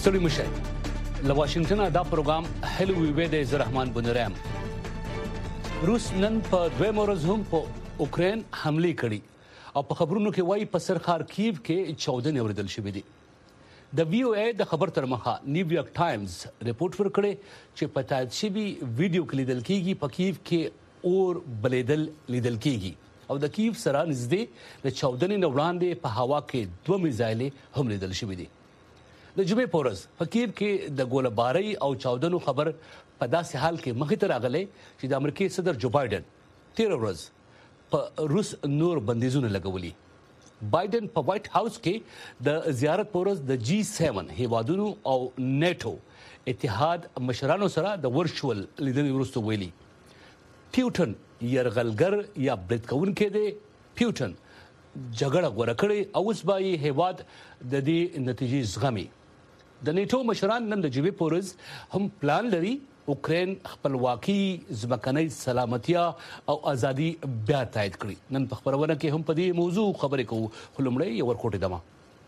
ستړي مشه له واشنگټن دا پروګرام هلو وی د زرحمان بنرام روس نن په دویم ورځ هم په اوکرين حمله کړې او په خبرونو کې وایي په سر خارکیو کې 14 اوریدل شوې دي د وی او ای د خبر تر مخه نیویارک ټایمز رپورت ورکړي چې په تایید شوی ویډیو کې لیدل کېږي په کیف کې اور بلیدل لیدل کېږي او د کیف سره نږدې د 14 نه وړاندې په هوا کې 2 میزایل هم لیدل شوې دي د جمعې پورز په کیف کې د ګولباري او چاودنو خبر په داسې حال کې مخې ته راغلی چې د امریکای صدر جو بایدن 13 ورځ په روس نور بندیزونه لګولي بایدن په وایټ هاوس کې د زیارت پورز د جی 7 هیوادونو او نیټو اتحاد مشرانو سره د ورچوال لیدنې وروسته ویلي پیوټن يرغلګر یا بریټ کون کې دی پیوټن جګړه غوړه کړې او اوس به هیواد د دې نتیجې زغمي د نیټو مشران نن د جبهې پورز هم پلان لري اوکرين خپلواکي ځمکنۍ سلامتیا او ازادي بیا تایید کړي نن په خبرونه کې هم په دې موضوع خبرې کوو خلمړې یو ورکوټه دما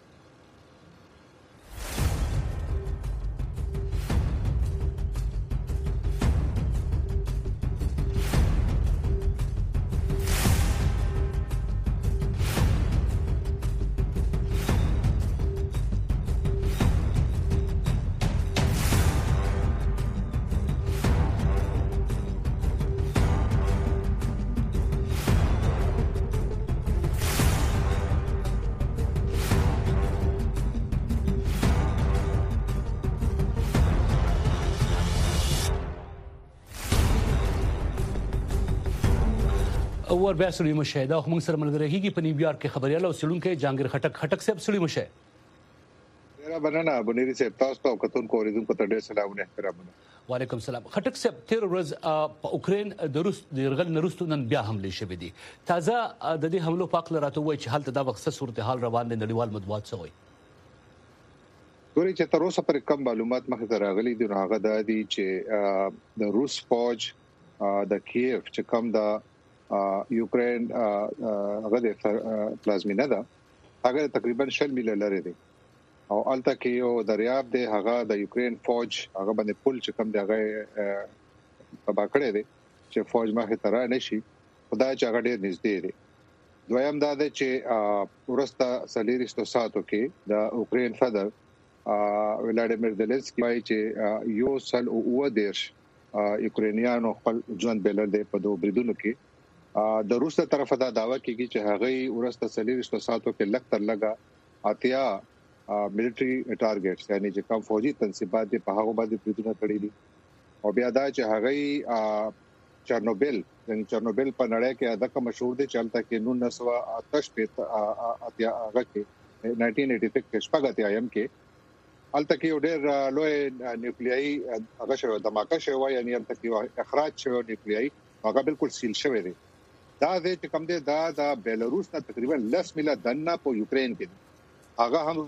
اور بیا سړي مشاهده خو موږ سره ملګری کیږي په نیویارک کې خبريال او سړونکو جانګیر خټک صاحب سړي مشه ډیر مننه بنيري صاحب تاسو ته کتونکو اوریدونکو ته ډیر سلامونه احترامونه وعلیکم السلام خټک صاحب 13 ورځ په اوکرين د روس د يرغل نرستو نن بیا حمله شوې دي تازه د دې حملو په اړه راته وایي چې حالت دا وخت صورتحال روان دي نړیوال مطبوعات څه وایي ګوري چې تر اوسه پر کم معلومات مخې ته راغلي دي هغه د دې چې د روس فوج د کیف چې کم د یوکرين هغه د پلازمینه ده هغه تقریبا 6 میل لري دي او الته کې یو دریاب دی هغه د یوکرين فوج هغه باندې پل چې کم دی هغه تبا کړی دی چې فوج مخه تر نه شي خدای چې هغه ډیر نږدې دی دویم دا دی چې ورسته سلیریستو ساتو کې د اوکرين صدر ولادیمیر زيلنسکي وايي چې یو سل او دیش یوکرینیانو خپل ژوند بلل دی په دوه بریدونو کې د روس تر طرفه دا داوا کوي چې هغه ورسته سلیریستو ساتو کې لکتر لگا اتیا ملټری ټارګټس یعنی چې کوم فوجي تنصیبات په هغه باندې بریدونه کړی دي او بیا دا چې هغه چرنوبل په نړۍ کې دغه مشهور دي چلته کې 1988 په اتیا هغه کې 1986 کې شپږ ایم کې الته کې ډېر لوی نیوکلیایي هغه شو دماکه شو یعنی هم تکي اخراج شو نیوکلیایي هغه بالکل سیل شوی دی دا چې کوم دی دا بیلاروس نه تقریبا 10 میله دنه په یوکرين کې هغه هم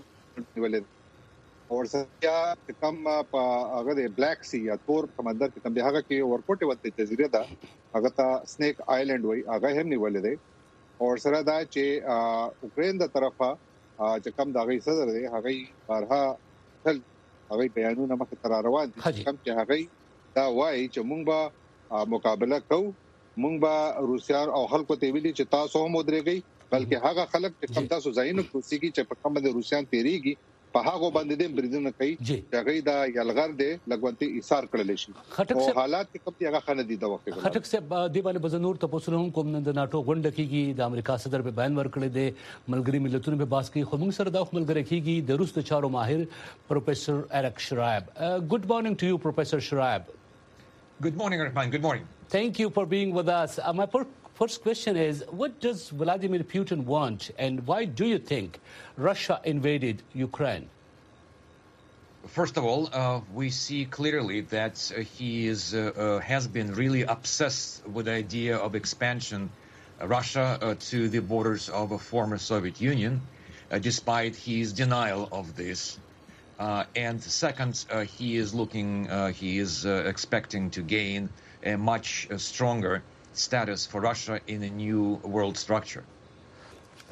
ولې اور سره کم په هغه د بلیک سی یا تور سمندر کې کوم دی هغه کې ورکوټه وته جزیره ده هغه ته سنیک آیلند وای هغه هم نیولې دی اور سره دا چې اوکرين د طرفه چې کوم دا غي صدر دی هغه بارها هغه بیانونه مخ تر روان دي کوم چې هغه دا وای چې مونږ به مقابله کوو مونږ به روسيان او خلکو ته ویلي چې تاسو هم ودرېږئ بلکې هغه خلک چې کوم تاسو ځاینو کوسيږي چې په کوم د روسيان تیریږي په هغه باندې د بریدونه کوي چې هغه دا یلغر دی لګونتي ایثار کړل شي او حالات کوم چې هغه خنه دي د وخت خټک صاحب دی باندې بزنور ته پوسره هم کوم د ناتو غونډه کیږي د امریکا صدر په بیان ورکړی دی ملګری ملتونو په باس کې خو موږ سره دا ملګری کیږي د روس د چارو ماهر پروفیسور اریک شرایب ګډ مارنینګ ټو یو پروفیسور شرایب Good morning, Rahman. Good morning. Thank you for being with us. My first question is, what does Vladimir Putin want, and why do you think Russia invaded Ukraine? First of all, we see clearly that he has been really obsessed with the idea of expansion Russia to the borders of a former Soviet Union, despite his denial of this. And second, he is expecting to gain a much stronger status for Russia in a new world structure.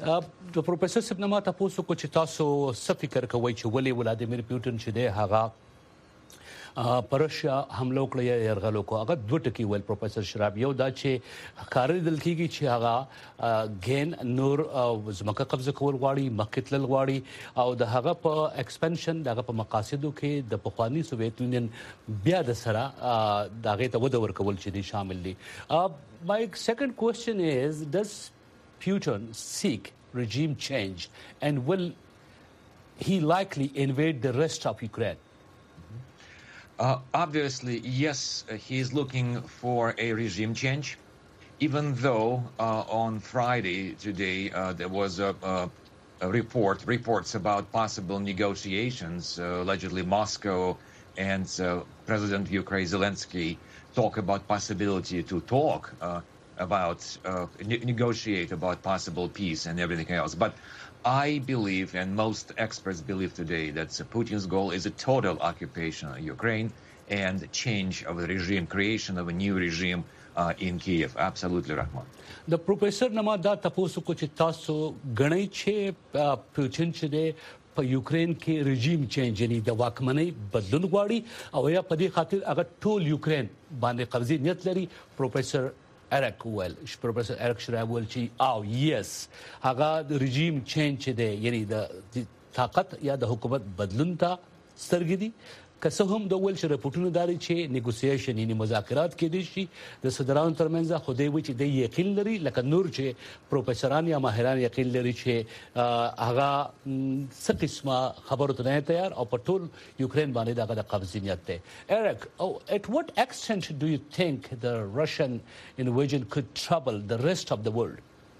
د پروفیسور صاحب نه ما تاسو کو چې تاسو څه فکر کوئ چې ولې ولادیمیر پوتین چې دی هغه پرشیا حمله وکړه یا یرغل وکړه هغه دوه ټکي ویل پروفیسور شراب یو دا چې کار دل کېږي چې هغه ګین نور زمکه قبضه کول غواړي مخکتل غواړي او د هغه په ایکسپنشن دغه په مقاصدو کې د پخوانی سوویت یونین بیا د سره دغه ته ود ورکول چې دي شامل دي. My second question is, does Putin seek regime change and will he likely invade the rest of Ukraine? Obviously, yes, he is looking for a regime change, even though on Friday today there was a reports about possible negotiations. Allegedly, Moscow and President of Ukraine Zelensky talk about possibility to talk about negotiate about possible peace and everything else. But I believe, and most experts believe today, that Putin's goal is a total occupation of Ukraine and change of the regime, creation of a new regime in Kiev. Absolutely, Rahman. The professor nama da taposu ko چې تاسو غنئ چې پوتین چې دی په یوکرين کې رژیم چینج یعنی د واکمنۍ بدلون غواړي او یا په دې خاطر هغه ټول یوکرين باندې قبضه نیت لري. پروفیسور Eric well, Professor Eric Shriver oh yes, هغه رژیم چینج دی یعنی د طاقت یا د حکومت بدلون ته سترګې دي که څه هم د ول چې رپورټونه داري چې نیګوسییشن یعنی مذاکرات کې دي شي د صدرانو ترمنځ خو دی و چې د یقین لري لکه نور چې پروفیسوران یا ماهران یقین لري چې هغه څه قسمه خبرو ته نه تیار او په ټول یوکرين باندې دغه د قبضیت دی. Eric, at what extent do you think the Russian invasion could trouble the rest of the world?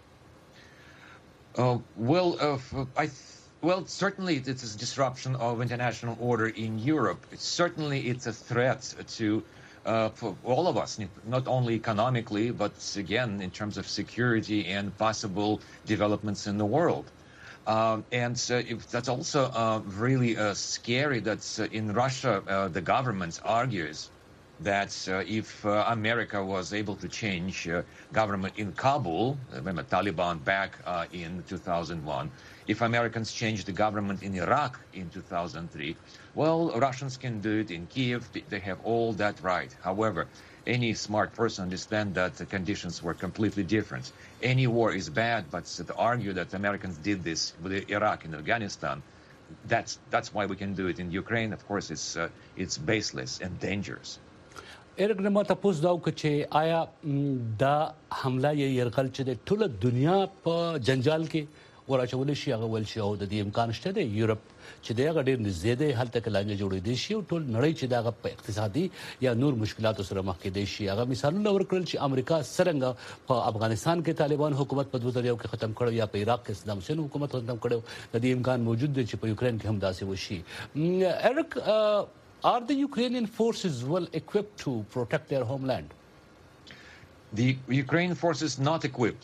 Well, certainly it is a disruption of international order in Europe. Certainly it's a threat to for all of us, not only economically, but again, in terms of security and possible developments in the world. And that's also really scary that in Russia, the government argues that if America was able to change government in Kabul, remember Taliban back in 2001, if Americans changed the government in Iraq in 2003, well, Russians can do it in Kiev. They have all that right. However, any smart person understands that the conditions were completely different. Any war is bad, but to argue that Americans did this with Iraq and Afghanistan, that's why we can do it in Ukraine. Of course, it's baseless and dangerous. ایرک نما تاسو دا وکړي آیا دا حمله یا يرغل چې د ټوله دنیا په جنجال کې ورچول شي هغه ول شي او د دې امکان شته د یورپ چې دغه ډېر نږدې دی هلته کلانجه جوړې دي شي او ټول نړۍ چې دغه په اقتصادي یا نور مشکلاتو سره مخ کې دي شي هغه مثالونه ورکړل چې امریکا څنګه په افغانستان کې طالبان حکومت په 2001 کې ختم کړو یا په عراق کې صدام حسین حکومت ختم کړو د دې امکان موجود دی چې په یوکرين کې هم داسې وشي. ایرک, are the Ukrainian forces well equipped to protect their homeland? The Ukrainian forces not equipped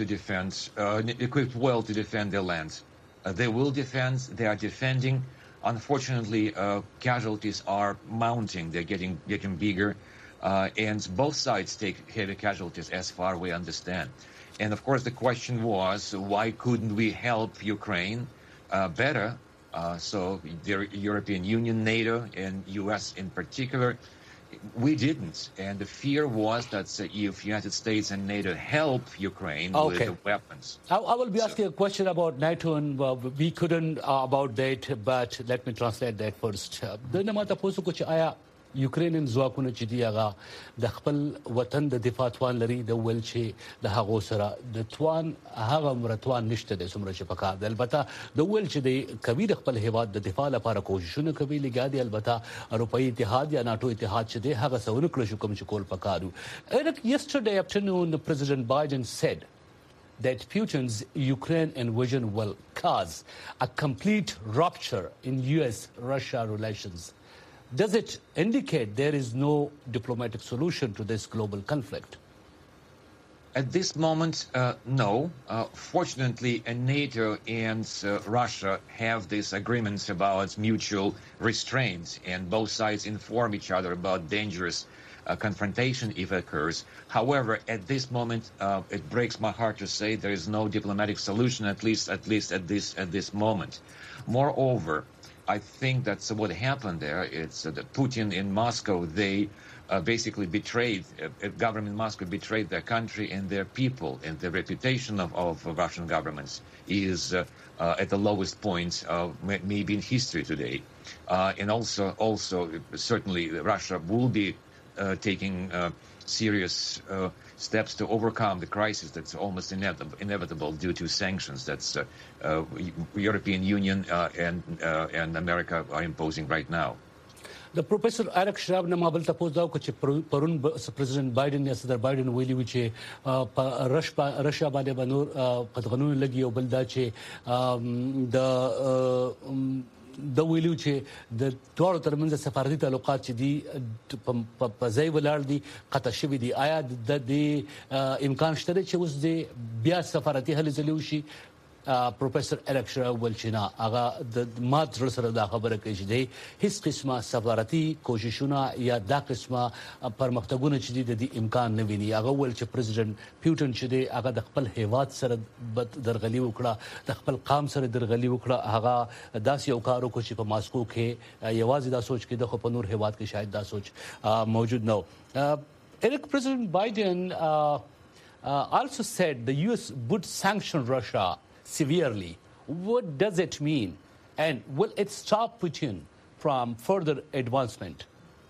equipped well to defend their land. They will defend. They are defending. Unfortunately, casualties are mounting. They're getting bigger, and both sides take heavy casualties, as far we understand. And of course, the question was, why couldn't we help Ukraine better? So the European Union, NATO, and U.S. in particular, we didn't. And the fear was that if United States and NATO help Ukraine with the weapons. I will be asking a question about NATO, and we couldn't about that, but let me translate that first. د نه ماته پوسو کو چې آیا یوکرینن ځواکونه چې دی هغه د خپل وطن د دفاع توان لري د ول چې د هغه سره د توان هغه مرتوان نشته د سمره چې پکا د البته د ول چې د کوي د خپل هیواد د دفاع لپاره کوششونه کوي لګا دي البته اروپאי اتحاد یا ناتو اتحاد چې دی هغه سونه کړو شو کوم چې کول پکارو. Yesterday afternoon President Biden said that Putin's Ukraine invasion will cause a complete rupture in US-Russia relations. Does it indicate there is no diplomatic solution to this global conflict? At this moment, no. Fortunately, NATO and Russia have these agreements about mutual restraint, and both sides inform each other about dangerous confrontation if it occurs. However, at this moment, it breaks my heart to say there is no diplomatic solution, at least at this moment. Moreover, I think that's what happened there. It's that Putin in Moscow, they basically betrayed, government in Moscow betrayed their country and their people, and the reputation of Russian governments is at the lowest point maybe in history today. And also certainly Russia will be taking serious steps to overcome the crisis that's almost inevitable due to sanctions that's European Union and America are imposing right now. The Professor Eric Schraub ne mabel tapos da ko che parun President Biden ya Sadar Biden weli which Russia bade banur qadganun lagi او bal da che د ویلو چې د دوه ترمنځ سفارتي تعلقات چې دي په ځای ولاړ دي قطع شوي دي آیا د امکان شته چې اوس د بیا سفارتي هلې ځلې وشي پروفیسور اریک شراو ولچنا هغه د مات زړه سره دا خبره کوي چې د هیڅ قسمه سفارتي کوششونه یا دا قسمه پرمختګونه چې د امکان نه ویني هغه ول چې پریزیدنت پیوټن چې دی هغه د خپل هیواد سره درغلي وکړه د خپل قام سره درغلي وکړه هغه داس یو کار وکړي چې په ماسکو کې یوازې دا سوچ کې د خو په نور هیواد کې شاید دا سوچ موجود نه Eric, President Biden also said the U.S. would sanction Russia severely. What does it mean? And will it stop Putin from further advancement?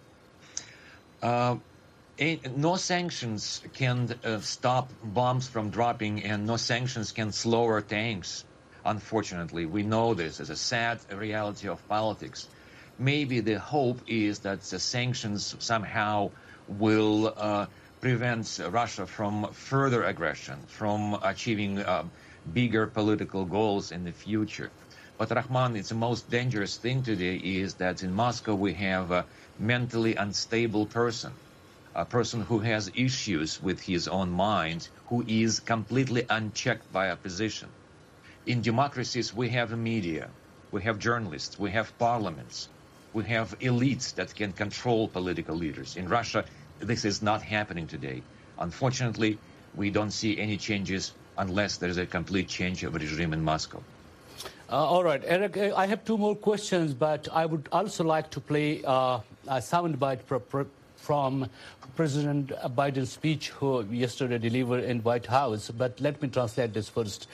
No sanctions can stop bombs from dropping, and no sanctions can slow our tanks. Unfortunately, we know this as a sad reality of politics. Maybe the hope is that the sanctions somehow will prevent Russia from further aggression, from achieving bigger political goals in the future. But Rahman, it's the most dangerous thing today is that in Moscow we have a mentally unstable person, a person who has issues with his own mind, who is completely unchecked by opposition. In democracies, we have a media, we have journalists, we have parliaments, we have elites that can control political leaders. In Russia, this is not happening today. Unfortunately, we don't see any changes unless there is a complete change of regime in Moscow. All right, Eric, I have two more questions, but I would also like to play a soundbite from President Biden's speech who yesterday delivered in White House. But let me translate this first.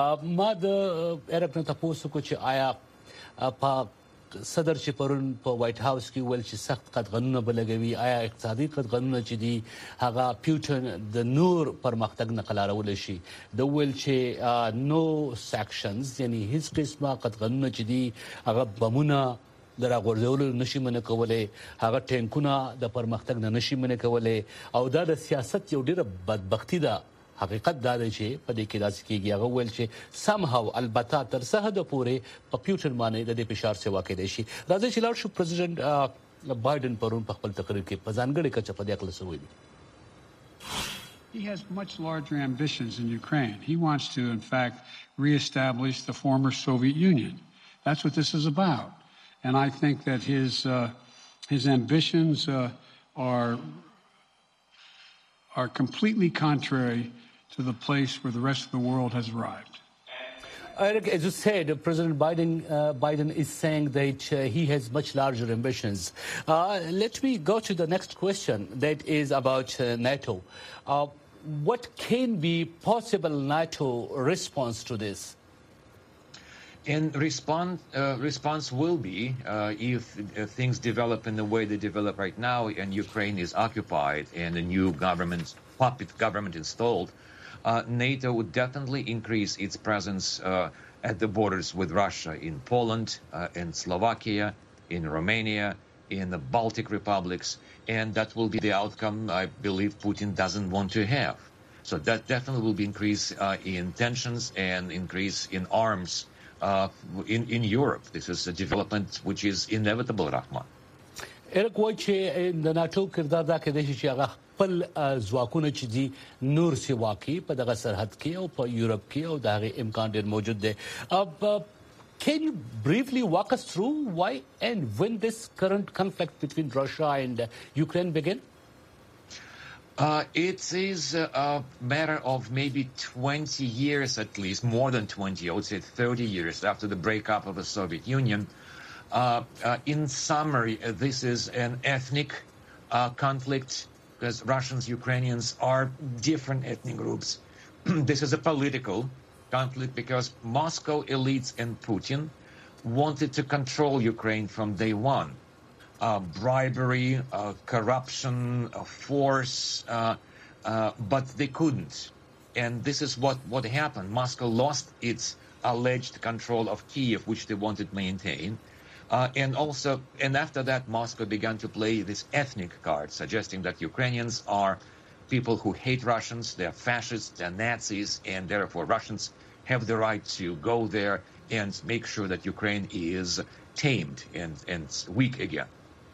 Eric نتاسو کو چې آیا په صدر چې پرون په وایټ هاوس کې ول چې سخت قدغنونه بلګوي آیا اقتصادي قدغنونه چې دي هغه پیوټن د نور پرمختګ نه قلارول شي د ول چې نو سیکشنز یعنی هیڅ قسمه قدغنونه چې دي هغه بمونه درا غورځول نشي منه کولای هغه ټینکونه د پرمختګ نه نشي منه کولای او دا د سیاست یو ډیره بدبختی ده حقیقت دا دی چې په دې کې داسې کېږي هغه ویل چې somehow البته تر څه حد پورې په پیوټن باندې د دې فشار سیوا کېدای شي راځي چې لاړ شو پریزیدنت بایدن پرون په خپل تقریر کې په ځانګړي کچه په دې اړه څه ویلي He has much larger ambitions in Ukraine. He wants to, in fact, reestablish the former Soviet Union. That's what this is about. And I think that his ambitions are completely contrary to the place where the rest of the world has arrived. Eric, as you said, President Biden is saying that he has much larger ambitions. Let me go to the next question that is about NATO. What can be possible NATO response to this? And response will be if things develop in the way they develop right now, and Ukraine is occupied and a new puppet government installed. NATO would definitely increase its presence at the borders with Russia in Poland, in Slovakia, in Romania, in the Baltic republics, and that will be the outcome I believe Putin doesn't want to have. So that definitely will be increase in tensions and increase in arms in Europe. This is a development which is inevitable, Rahman. Eric, why the NATO kirdar da کې د شي هغه خپل ځواکونه چې دي نور سیوا کې په دغه سرحد کې او په یورپ کې او دغه امکان ډېر موجود دی. Can you briefly walk us through why and when this current conflict between Russia and Ukraine began? It is a matter of maybe 20 years at least, more than 20, I would say 30 years after the breakup of the Soviet Union. In summary, this is an ethnic conflict because Russians, Ukrainians are different ethnic groups. This is a political conflict because Moscow elites and Putin wanted to control Ukraine from day one. Bribery, corruption, force, but they couldn't. And this is what happened. Moscow lost its alleged control of Kiev, which they wanted to maintain. And after that, Moscow began to play this ethnic card, suggesting that Ukrainians are people who hate Russians, they're fascists, they're Nazis, and therefore Russians have the right to go there and make sure that Ukraine is tamed and weak again.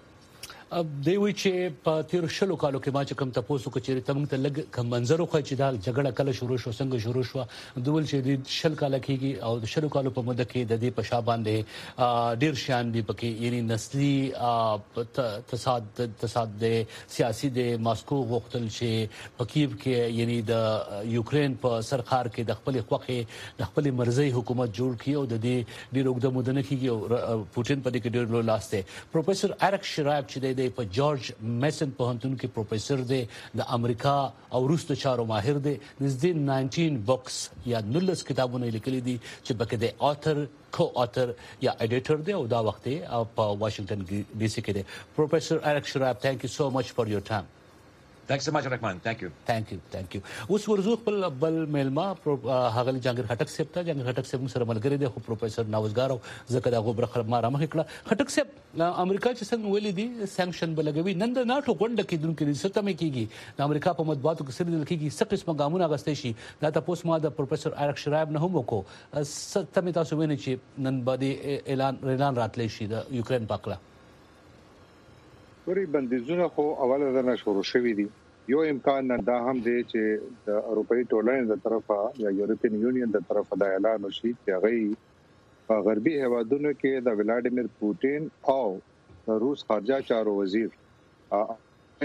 دی وی چې په تیر شلو کالو کې ما چې کوم تاسو کو چیرې تمنګ ته لګ کم منظر خو چې دا جګړه کله شروع شو څنګه شروع شو دوول چې د شل کال کېږي او د شلو کالو په مده کې د دې په شابه باندې ډیر شان دی پکې یعنی نسلی تصاد د سیاسي د ماسکو غوښتل چې په کیف کې یعنی د یوکرين په سرخار کې د خپل خوخه د خپل مرزي حکومت جوړ کړي او د دې ډیر وګړو مدنه کېږي او پوتين په دې کې ډیر لوی لاس دی پروفیسور ایرک شرایب چې په جورج میسن پوهنتون کې پروفیسور دی د امریکا او روس د چارو ماهر دی نږدې 19 بوکس یا 19 کتابونه لیکلي دي چې بکه د اتر کو اتر یا ایډیټر دی او دا وخت په واشنگټن ډي سي کې دی پروفیسور ایرک شرایب ثانک یو سو مچ فار یور ټایم Thanks so much, Rahman. Thank you. اوس ورزو خپل بل میلما هغه جنگیر خټک سیب ته جنگیر خټک سیب سره ملګری دی خو پروفیسور نوزګار او زکه دا غوبره خبر ما را مخ کړه خټک سیب امریکا چې څنګه ویلي دي سانکشن بلګوي نن د ناتو غونډه کې دونکو ریسته مې کیږي د امریکا په مطبوعاتو کې سره لیکيږي څه قسمه ګامونه غستې شي دا تاسو ما د پروفیسور ایرک شرایب نه هم وکړو ستمه تاسو وینئ چې نن باندې اعلان راتلی شي د یوکرين پاکلا ورې بندیزونه خو اوله د نشورو شوې دي یو امکان دا هم دی چې د اروپאי ټولنې د طرفه یا یورپین یونین د طرفه د اعلان وشي چې هغه په غربي هوادونو کې د ولادیمیر پوتین او د روس خارجه چارو وزیر هغه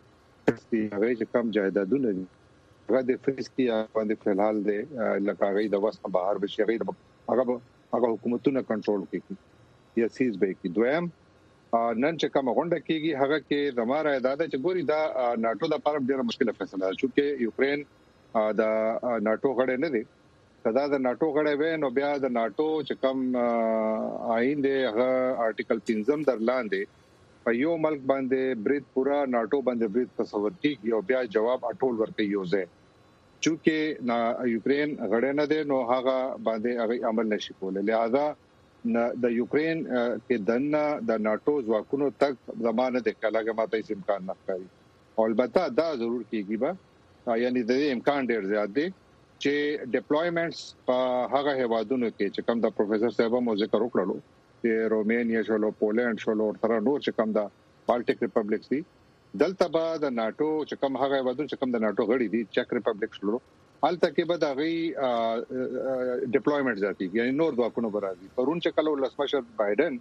چې کم جایدادونه دي هغه د فریز کې باندې په حال دی لکه هغه د وسه بهر بشي هغه حکومتونه کنټرول کوي یا سیز به کې دویم نن چې کوم غونډه کیږي هغه کې زماره اعداد چې ګوري دا ناتو د لپاره ډیره مشکله فیصله ده چې یوکرين د ناتو غړی نه دی کدا د ناتو غړی وې نو بیا د ناتو چې کوم آئین دی هغه آرټیکل 3 درلاندې په یو ملک باندې برید پورا ناتو باندې برید تصور کیږي او بیا جواب اټول ورکړي یوځه چې یوکرين غړی نه دی نو هغه باندې هغه عمل نشي کولای لہذا د یوکرين کې دنه د ناتو ځواکونو تک زمانه د کلاګه ماته هیڅ امکان نه کوي البته دا ضرور کیږي با یعنی د امکان ډیر زیات دی چې ډیپلویمنټس په هغه هوادونو کې چې کوم د پروفیسور صاحب مو ذکر وکړلو چې رومانیا شولو پولند شولو تر نور چې کوم د بالټیک ریپبلیک دي دلته به د ناتو چې کوم هغه هوادونو چې کوم د ناتو غړي دي چک ریپبلیک شولو الته کې به د غي ډیپلویمنټ ذاتی یعنی نور دواکونو برازي پرون چې کله لسمشر بایدن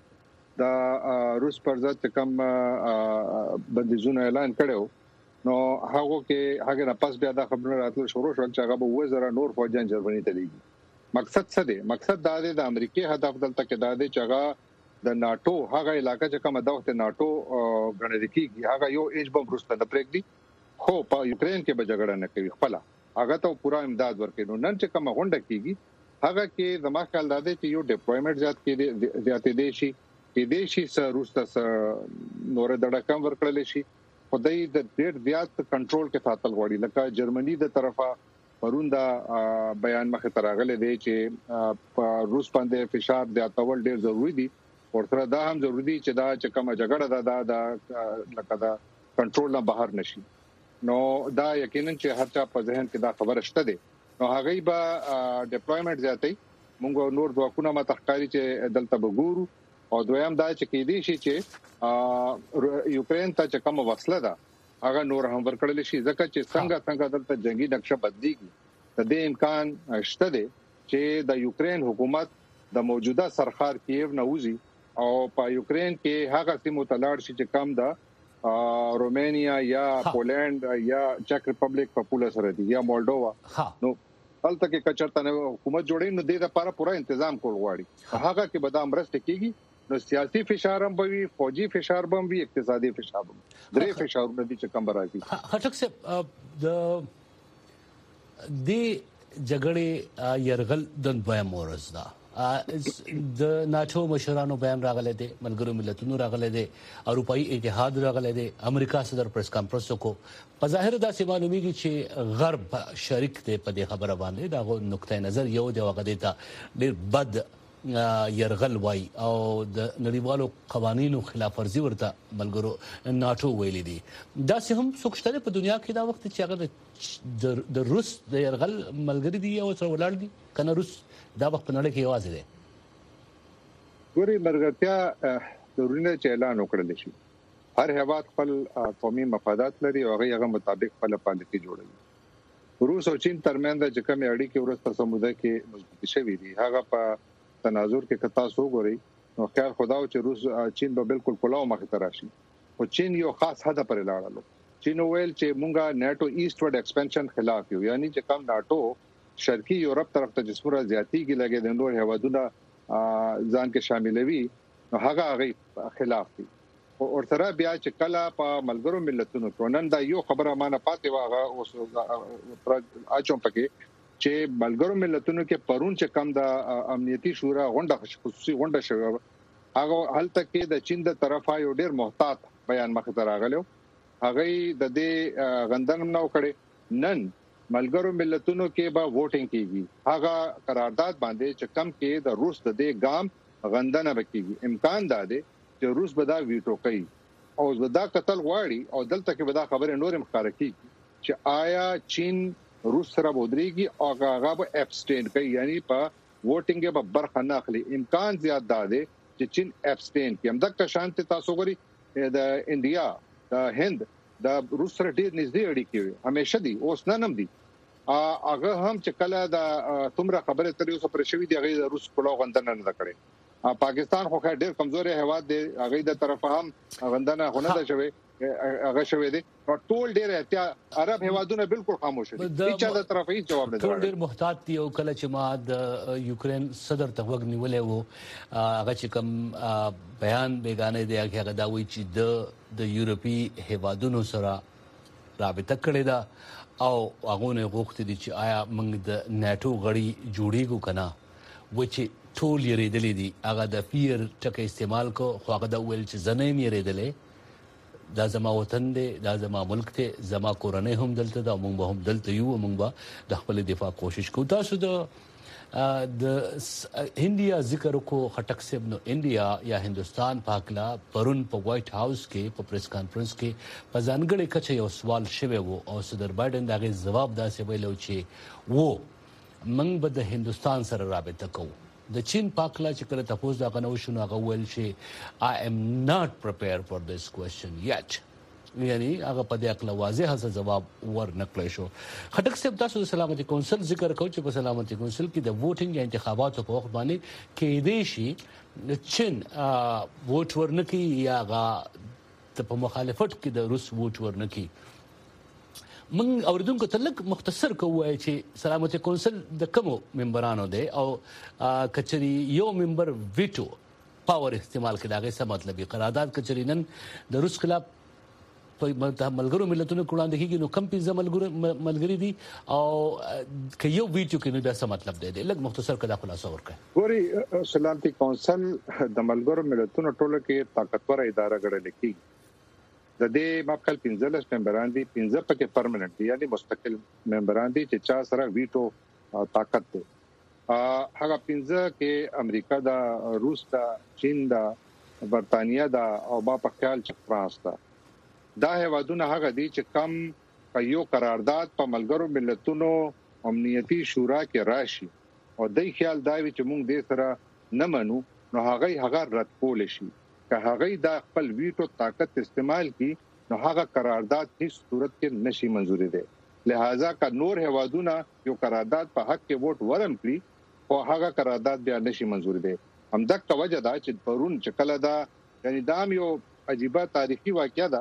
د روس پر ضد کم بندیزونه اعلان کړو نو هغه کې هغه نه پس بیا د خبرونه راتلو شروع شول چې هغه به وزره نور فوجان جرمني ته لیږي مقصد څه دی مقصد دا دی د امریکای هدف دلته کې دا دی چې هغه د ناتو هغه علاقې چې کومه د وخت ناتو غنډه کیږي هغه یو ایج بم روس ته پرېږدي خو په یوکرين کې به جګړه نه کوي خپل هغه ته پورا امداد ورکړي نو نن چې کومه غونډه کیږي هغه کې زما خیال دا دی چې یو ډیپلویمنټ زیاتې دي شي کې دي شي روس ته نور د رقم ورکړل شي خدای د ډیر زیات کنټرول کې ساتل غواړي لکه جرمني د طرفه پرون دا بیان مخه تراغله دی چې روس باندې فشار زیاتول ډیر ضروری دي ورته دا هم ضروری دي چې دا چې کومه جګړه دا لکه دا کنټرول نه بهر نشي نو دا یقینا چې هر چا په ذهن کې دا خبره شته دي نو هغه به ډیپلویمنټ زیاتې موږ نور دواکونه ما تخکاری چې دلته وګورو او دویم دا چې کې دي چې یوکرين ته چې کوم وسله ده هغه نور هم ورکړل شي ځکه چې څنګه دلته جنگي نقشه بدليږي د دې امکان شته دي چې د یوکرين حکومت د موجوده سرخار کیف نه وځي او په یوکرين کې هغه سیمه تلاړ شي چې کم ده رومانیا یا پولند یا چک ریپبلیک په پوله سره دي یا مولډووا نو هلته کې کچرته حکومت جوړې نو د لپاره پوره تنظیم کول غواړي هغه کې به د امرسته کیږي نو سیاسي فشار هم وي فوجي فشار هم وي اقتصادي فشار هم درې فشارونه دي چې کم راځي خټک صاحب د جګړې يرغل د دویم ورځ دا د ناتو مشرانو بیان راغله دي ملګرو ملتونو راغله دي اروپאי اتحاد راغله دي امریکا صدر پریس کانفرنس کو په ظاهر دا سی معلومیږي چې غرب شریک دی په دې خبره باندې دا نقطه نظر یو دی وغه ته ډیر بد يرغل وای او د نړیوالو قوانینو خلاف ورزي ورته ملګرو ناتو ویلي دي دا سه هم څوکشته په دنیا کې دا وخت چې هغه د روس د يرغل ملګری دي او سره ولاړ دي کنه روس دا وخت په نړۍ کې یوازې دي ګوري مرګتیا ضروري نه چې اعلان وکړل شي هر هیواد خپل قومي مفادات لري او هغه مطابق خپل پالیسي جوړوي روس او چین ترمنځ د کومې اړیکې ورسته سموده کې مضبوطی شوې دي هغه په تناظر کې کتا سو غوري نو خیال خداو چې روس چین به بالکل کلاو مخ ته راشي او چین یو خاص هدف پر لاړلو چین ویل چې مونږه ناتو ایست ورډ ایکسپانشن خلاف یو یعنی چې کم ناتو شرقي یورپ طرف ته جسمره زیاتیږي لګي د نور هوادونه ځان کې شاملوي نو هغه خلاف دي او سره بیا چې کله په ملګرو ملتونو کونن دا یو خبره مانه پاتې واغه اوس اچوم پکې چې ملګرو ملتونو کې پرون چې کم د امنیتي شورا غونډه خصوصي غونډه شوه هغه حالت کې د چین د طرفه یو ډیر محتاط بیان مخ ته راغلو هغه د دې غندن نو کړي نن ملګرو ملتونو کې به ووټینګ کیږي هغه قرارداد باندې چې کم کې د روس د دې ګام غندنه وکړي امکان ده چې روس به دا ویټو کوي او زدا قتل غواړي او دلته کې به دا خبره نور مخکاره کیږي چې آیا چین روس سره بودريږي او هغه به ابسټین کوي یعنی په ووټینګ به برخه نه اخلي امکان زیات ده چې چین ابسټین کوي همدغه شانتي تاسو غوري د انډیا د هند د روس سره ډیر نږدې اړیکې وي همیشه دي اوس نه نم دي هغه هم چې کله د تمره خبره تر اوسه پر شوې دی هغه روس کولو غندنه نه کړي پاکستان خو ډیر کمزوري هواد دی هغه د طرفه هم غندنه غونه ده شوی هغه شوی دی ټول ډیر احتیاط عرب هوادونه بالکل خاموش دي چې دا طرفه هیڅ جواب نه ټول ډیر محتاط دي او کله چې ما د یوکرين صدر ته وګ نیولې وو هغه چې کوم بیان بیگانه دی هغه دا وایي چې د یورپی هوادونو سره رابطه کړې ده او هغه نه غوښتي دي چې آیا موږ د ناتو غړي جوړیږو کنه و چې ټول یې ریدلې دي هغه د پیر ټکه استعمال کو خو هغه د ویل چې زنه یې ریدلې دا زما وطن دی دا زما ملک دی زما کورنۍ هم دلته دا موږ به هم دلته یو موږ به د خپل دفاع کوشش کوو تاسو د انډیا ذکر کو خټک صاحب نو انډیا یا هندستان پاکلا پرون په وایټ هاوس کې په پریس کانفرنس کې په ځانګړي کچه یو سوال شوی وو او صدر بایدن دا غي جواب داسې ویلو چې وو موږ به د هندستان سره رابطه کوو د چین پاکلا چې کله تاسو دا غنو شنو هغه ویل چې I am not prepared for this question yet یعنی هغه په دې اړه واضح جواب ورنکړی شو خټک صاحب تاسو د سلامتي کونسل ذکر کوي چې په سلامتي کونسل کې د ووټینګ یا انتخاباتو په وخت باندې کې دې شي چین ووټ ورنکي یا هغه په مخالفت کې د روس ووټ ورنکي من اوریدونکو ته لږ مختصر کوی چې سلامتي کونسل د کومو ممبرانو دی او کچري یو ممبر ویټو پاور استعمال کړي هغه څه مطلب قرارداد کچري نن د روس خلاف په ملګرو ملتونو وړاندې کیږي نو کم پیزه ملګری دي او که یو ویټو کې نو دا څه مطلب دی لږ مختصر کړه خلاصو ورکړه ګوري سلامتي کونسل د ملګرو ملتونو ټولو کې طاقتور اداره ګڼل کیږي د دې ماپکل 15 ممبران دي 15 پکې پرمننت دي یعنی مستقل ممبران دي چې چا سره ویټو طاقت دي هغه 15 کې امریکا دا روس دا چین دا برتانیا دا او ما په خیال چې فرانس دا هوادونه هغه دي چې کم یو قرارداد په ملګرو ملتونو امنیتي شورا کې راشي او دای خیال دا وي چې موږ دې سره نه منو نو هغه رد کول شي که هغه د خپل ویټو طاقت استعمال کی نو هغه قرارداد هیڅ صورت کې نشي منزوري ده لہذا کا نور هوادونه یو قرارداد په حق کې ووټ ورم کړی او هغه قرارداد بیا نشي منزوري ده همدغه وجه دا چې پرون چې کله دا یعنی دا یو عجیبه تاریخي واقعیا ده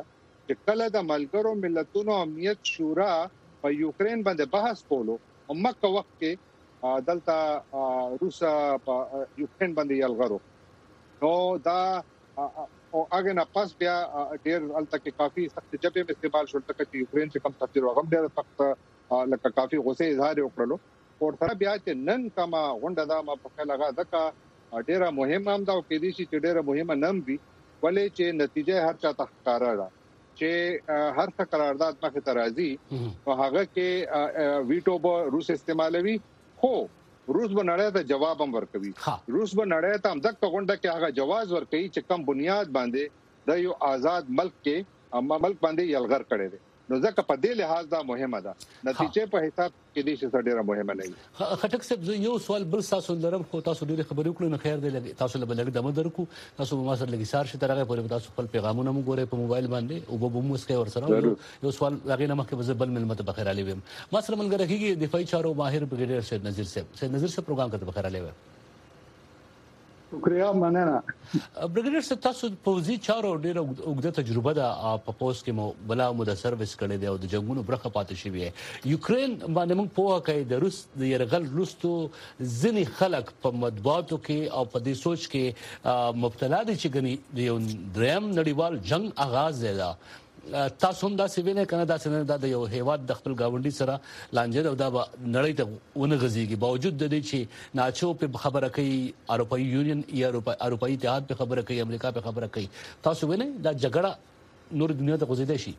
چې کله د ملګرو ملتونو امنیت شورا په یوکرين باندې بحث کولو او مکه وخت کې دلته روسا په یوکرين باندې یلغرو نو دا او هغه نه پاس بیا ډیر الته کې کافي سخت جبهه استعمال شول تک چې یوکرين چې کم تفسیر وغم ډیر سخت لکه کافي غوسه اظهار وکړلو او تر بیا چې نن کما غونډه دا ما په لګا دکا ډیره مهمه هم دا او کې دي چې ډیره مهمه نم وي ولې چې نتیجه هر چا تخکارا ده چې هر څه قرارداد مخه ترازی او هغه کې ویټو به روس استعمالوي خو روس به نړۍ ته جواب هم ورکوي روس به نړۍ ته هم ځکه غونډه کې هغه جواز ورکوي چې کم بنیاد باندې د یو آزاد ملک کې ملک باندې یلغر کړي دي نو ځکه په دې لحاظ دا مهمه ده نتیجه په حساب کې دي چې ډیره مهمه نه خټک صاحب یو سوال بل تاسو لرم خو تاسو ډیره خبرې وکړو نه خیر دی تاسو له بلګ دمه درکو تاسو ما سره لګی سار شته راغی په تاسو خپل پیغامونه مو ګورئ په موبایل باندې او به مو اسکه ور سره یو سوال هغه نه مخکې بل ملمت بخیر علي ویم ما سره ملګری کیږي دفاعي چارو ماهر بریګیډیر سید نذیر صاحب پروګرام کته بخیر علي ویم شکریہ مننه برګیډیر صاحب تاسو پوزي چارو ډیره اوږده تجربه ده په پوس کې مو بلا مو د سرویس کړي دی او د جنگونو برخه پاتې شوی یوکرين باندې موږ په واقع د روس د يرغل روستو ځنی خلک په مطبوعاتو کې او په دې سوچ کې مبتلا دي چې غني د یو دریم نړیوال جنگ آغاز دی تاسو هم دا سوینه کنه دا څنګه د یو هیواد د خپل گاونډي سره لانجه دا نړۍ ته ونه غزيږي باوجود د دې چې ناچو په خبره کوي اروپאי یونین یا اروپאי اتحاد په خبره کوي امریکا په خبره کوي تاسو وینئ دا جګړه نور دنیا ته غزيده شي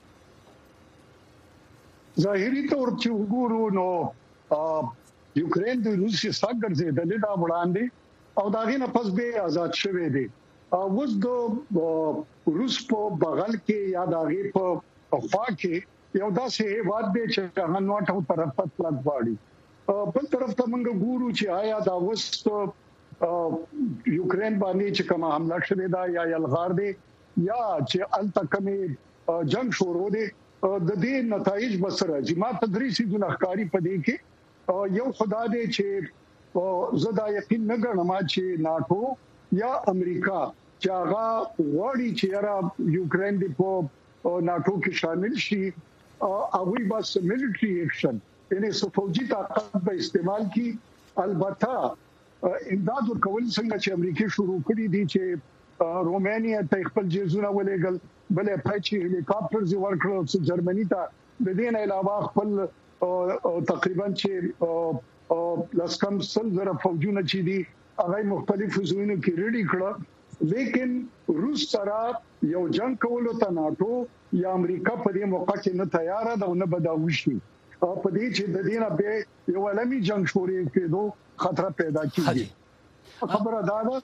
ظاهري تور چې وګورو نو یوکرين د روسي څخه ګرځیدل دا وړاندې او دا غینه پس به آزاد شوه دي اوس د روس په بغل کې یا د هغه په خوا کې یو داسې هیواد دی چې هغه نوټو طرف ته پلاټ واړي بل طرف ته موږ ګورو چې آیا دا وست یوکرين باندې چې کوم حمله شوه دا یا یلغار دی یا چې التکمه جنگ شروع دی د دې نتایج بسره چې ما تدریسي د نخکاری په دې کې یو خدا دې چې زدا یقین نه ګڼم چې ناتو یا امریکا چې هغه وړي چې را یوکرين دی په ناتو کې شامل شي هغه بس ملټری اکشن یعنی فوجي طاقت به استعمال کی البته امداد ورکول څنګه چې امریکا شروع کړی دي چې رومانیا ته خپل جزونه ولېګل بلې پچی هلیکاپټرز ورکړل چې جرمني ته د دې نه علاوه خپل تقریبا چې لاسکم سل زره فوجونه چې دي هغه مختلفو زونو کې ریډي کړه لیکن روس سره یو جنگ کولو ته ناتو یا امریکا په دې موقع کې نه تیار ده او نه بداوشي په دې چې د دې نه به یو عالمي جنگ شروع کېدو خطر پیدا کیږي خبره ده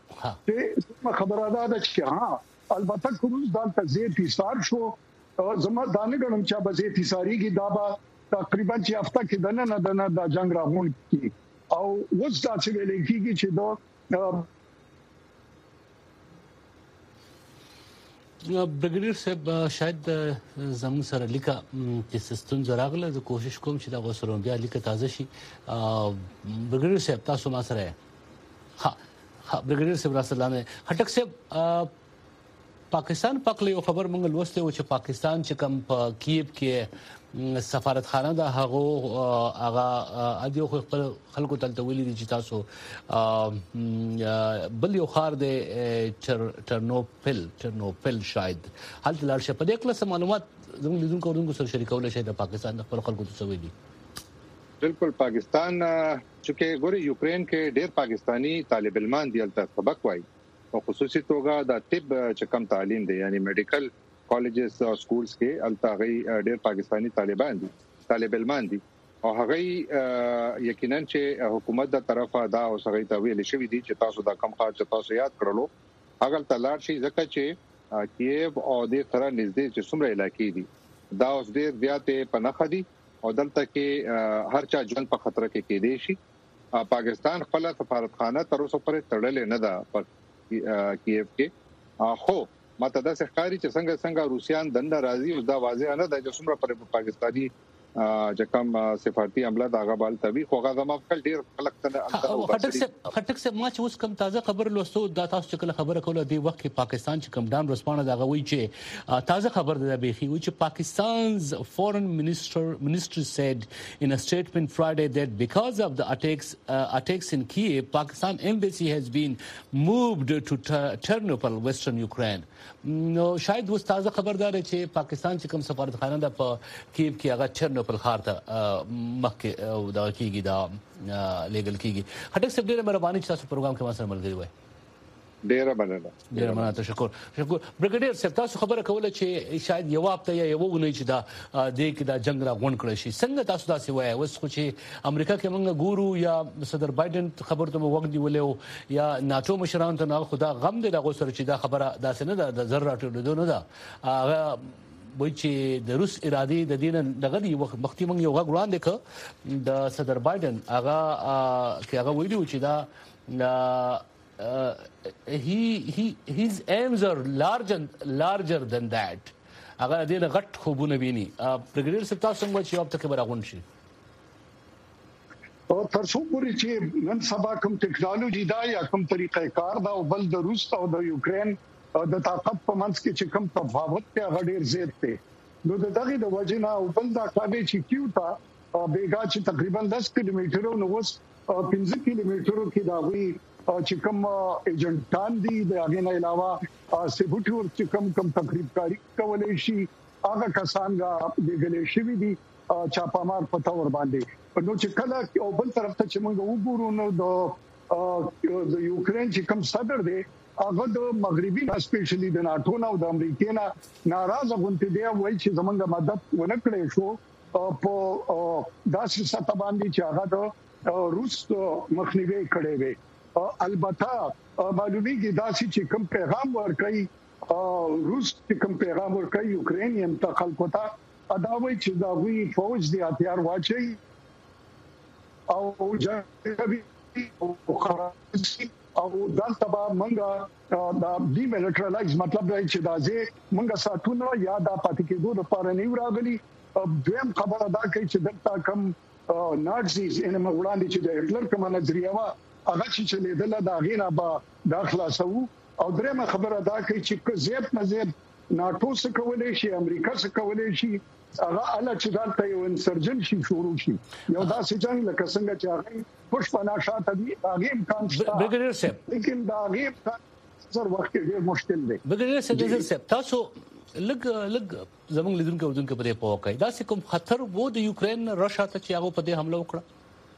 چې ها البته کوم دلته زیات ایثار شو زما دانه غنم چې به زیات ایثاری کې دا به تقریبا چې هفته کې دنه د جنگ راغون کی او وڅ دا چې ویل کېږي چې دا برګیډیر صاحب شاید زموږ سره لیکه چې سیستم زراغله د کوشش کوم چې دا غوسرون بیا لیکه تازه شي برګیډیر صاحب تاسو ما سره ها برګیډیر صاحب رسول الله خټک صاحب پاکستان پکله یو خبر مونږ لوسته و چې پاکستان چې کوم په کیف کې سفارتخانه ده هغه ادیو خپل خلکو تلته ویلي دي چې تاسو بل یو خار دی چرنوپل شاید حالت لار شه په دې کله معلومات زموږ لیدونکو سره شریکول شي د پاکستان خپل خلکو ته ویلي بالکل پاکستان چې ګوري یوکرين کې ډېر پاکستانی طالب علمان دي البته سبق وایي او خصوصي توګه د طب چې کم تعلیم دی یعنی میډیکل کالجز او سکولز کې التاغي ډېر پاکستانی طالب علمان دي او هغه یقینا چې حکومت د طرفه دا او سغې ته ویل شوی دي چې تاسو دا کم خاص تاسو یاد کړلو هغه تلار شي ځکه چې کیف او د سره نږدې چې څومره علاقې دي دا اوس ډېر زیاتې پناخدي او دلته کې هر چا ژوند په خطر کې کېدی شي پاکستان خپل سفارتخانه تر اوسه پورې تړلې نه ده پر کیف کې خو ماته دا ښکاری چې څنګه روسیان دنده راځي او دا واضح نه ده چې څومره پر پاکستانی چې کوم سفارتي عمله د غبال توی خو هغه زما خپل ډیر خلک ته خټک سے ما چې اوس کوم تازه خبر لوستو دا تاسو چې کله خبره کوله دی وخت کې پاکستان چې کوم ډان رسپانه دا غوي چې تازه خبر ده بيخي چې Pakistan's foreign ministry said in a statement Friday that because of the attacks in Kiev, Pakistan embassy has been moved to Ternopil, western Ukraine. نو شاید اوس تازه خبردار چې پاکستان چې کوم سفارتخانه ده په کیف کې هغه چرنوپل ښار ته مخکې دا کیږي دا لیګل کیږي. هټک صاحب ډېره مهرباني چې تاسو پروګرام کې ما سره ملګری وای. ډېره مننه تشکر. برګډیر صاحب تاسو خبره کوله چې شاید یو هفته یا یو ونې چې دا د کې دا جنگ را غون کړی شي څنګه تاسو تاسو وای اوس خو چې امریکا کې موږ ګورو یا صدر بایدن خبر ته وخت دی ولې یا ناتو مشران ته نه خدا غم دی دغه سره چې دا خبره داسې نه ده د ذره ټولې نه ده هغه وای چې د روس ارادي د دین دغه دی وختي موږ یو غوړان دک د صدر بایدن هغه کې هغه ویلو چې دا his aims are larger than that. هغه دې غټ خوبونه ویني. برګډیر صاحب تاسو څنګه چې یو ته خبره غون شي او تر څو پورې چې نن سبا کوم ټیکنالوژي دا یا کوم طریقې کار دا او بل د روس او د یوکرين د طاقت په منځ کې چې کوم تفاوت ته غډیر زیات دی نو دغه د وجنه او بل دا کابه چې کیوتا بیګا چې تقریبا 10 کیلومترو نو وس 15 کیلومترو کې دا وی چې کوم ایجنټان دي د هغه نه علاوه سیبوټور چې کوم تقریب کاری کولای شي هغه کسان د غلې شوی دي چاپامار پتا ور باندې نو چې کله او بل طرف ته چې موږ وګورو نو د یوکرين چې کوم صدر دی هغه د مغربي اسپیشلی د ناتو او د امریکا نه ناراضه غونډه دی وایي چې زمونږ مدد ونه کړې شو په داسې سطح باندې چې هغه د روس مخنیوي کړي وي البته معلومیږي دا چې کوم پیغام ورکړي روس چې کوم پیغام ورکړي یوکرینین ته خلکو ته ادا وایي چې دا وی فوج دی هتیار واچي او جنبي او خارجي او دلته به منګه دا ډی میلیټرالایز مطلب دی چې دا چې منګه ساتونه یا دا پاتې کېدو لپاره نه راغلي دویم خبره دا کوي چې دلته کم نازیز ان مغولان چې د هټلر کومه نظریه وا هغه چې لیدل دا غینا به داخله سو او درېمه خبره دا کوي چې زیات مزید ناتو څخه کولای شي امریکا څخه کولای شي هغه اله چې دلته یو انسرجن شي شروع شي یو داسې جنگ لکه څنګه چې هغه پښپنا شاته دی هغه امکان شته برګډیر صاحب لیکن دا هغه څر وخت ډیر مشکل دی برګډیر صاحب تاسو لګ زموږ لیدونکو په دې پوکای دا کوم خطر وو د یوکرين راشا ته چې هغه په دې حمله وکړه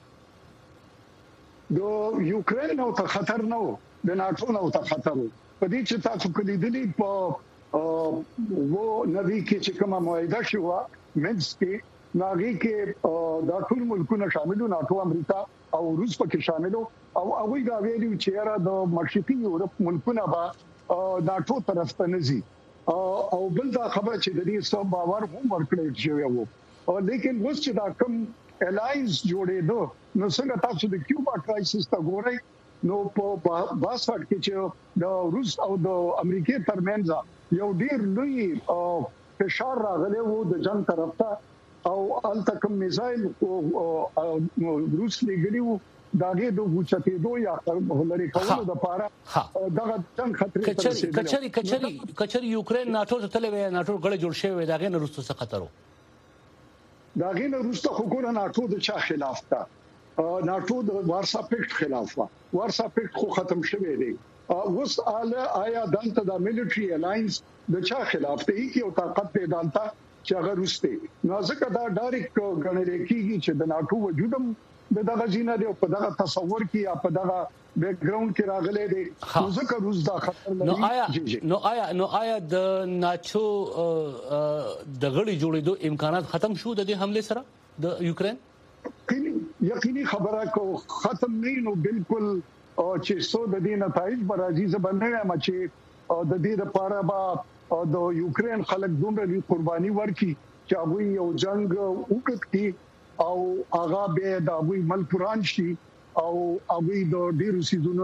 د یوکرين نو ته خطر نه د ناتو نو ته خطر په دې چې تاسو کلی دلی په وو نوی کې چې کومه معاهده شو منځ کې ناغي کې دا ټول ملکونه شاملو ناتو امریکا او روس پکې شاملو او هغه دا ویلي چې را د مشرقي یورپ ملکونه با ناتو طرف ته نزي او بل دا خبره چې د دې سم باور هم ورکړل شوی وو او لیکن اوس چې دا کوم الاینس جوړېدو نو څنګه تاسو د کیوبا کرایسس ته ګورئ نو په باسفټ کې چې د روس او د امریکا ترمنځ یو ډیر لوی فشار راغلی وو د جنگ طرف ته او التکم میزایل روس لګلی وو داګه د وچتېدو یا لری کولو د پاره دغه جنگ خطرې کچري یوکرين ناتو ته تلوي ناتو غړ جوړ شوی داګه نه روسو څخه خطرو داګه نه روسو حکومت ناتو د چا خلاف تا ناتو د وارسا پکټ خلاف وارسا پکټ خو ختم شوی دی اوس آیا دلته د ملټری الاینس د چا خلاف دی کی او طاقت پیدا دالتا چې هغه روس دی نو ځکه دا ډایرکټ غنل کیږي چې د ناتو وجودم دغه جینه دی په دغه تصور کې یا په دغه بیک ګراوند کې راغلي دي نو ځکه روس دا خطر لري نو آیا د ناتو د غړي جوړېدو امکانات ختم شو د دې حمله سره د یوکرين یقیني خبره کو ختم نه نو بالکل چې سو د دې نتایج برازي زبنه ما چې د دې لپاره با د یوکرين خلک دومره قرباني ورکي چې هغه یو جنگ وکړي کی او هغه به د هغه ملک پران شي او هغه د ډیرو سيزونو نه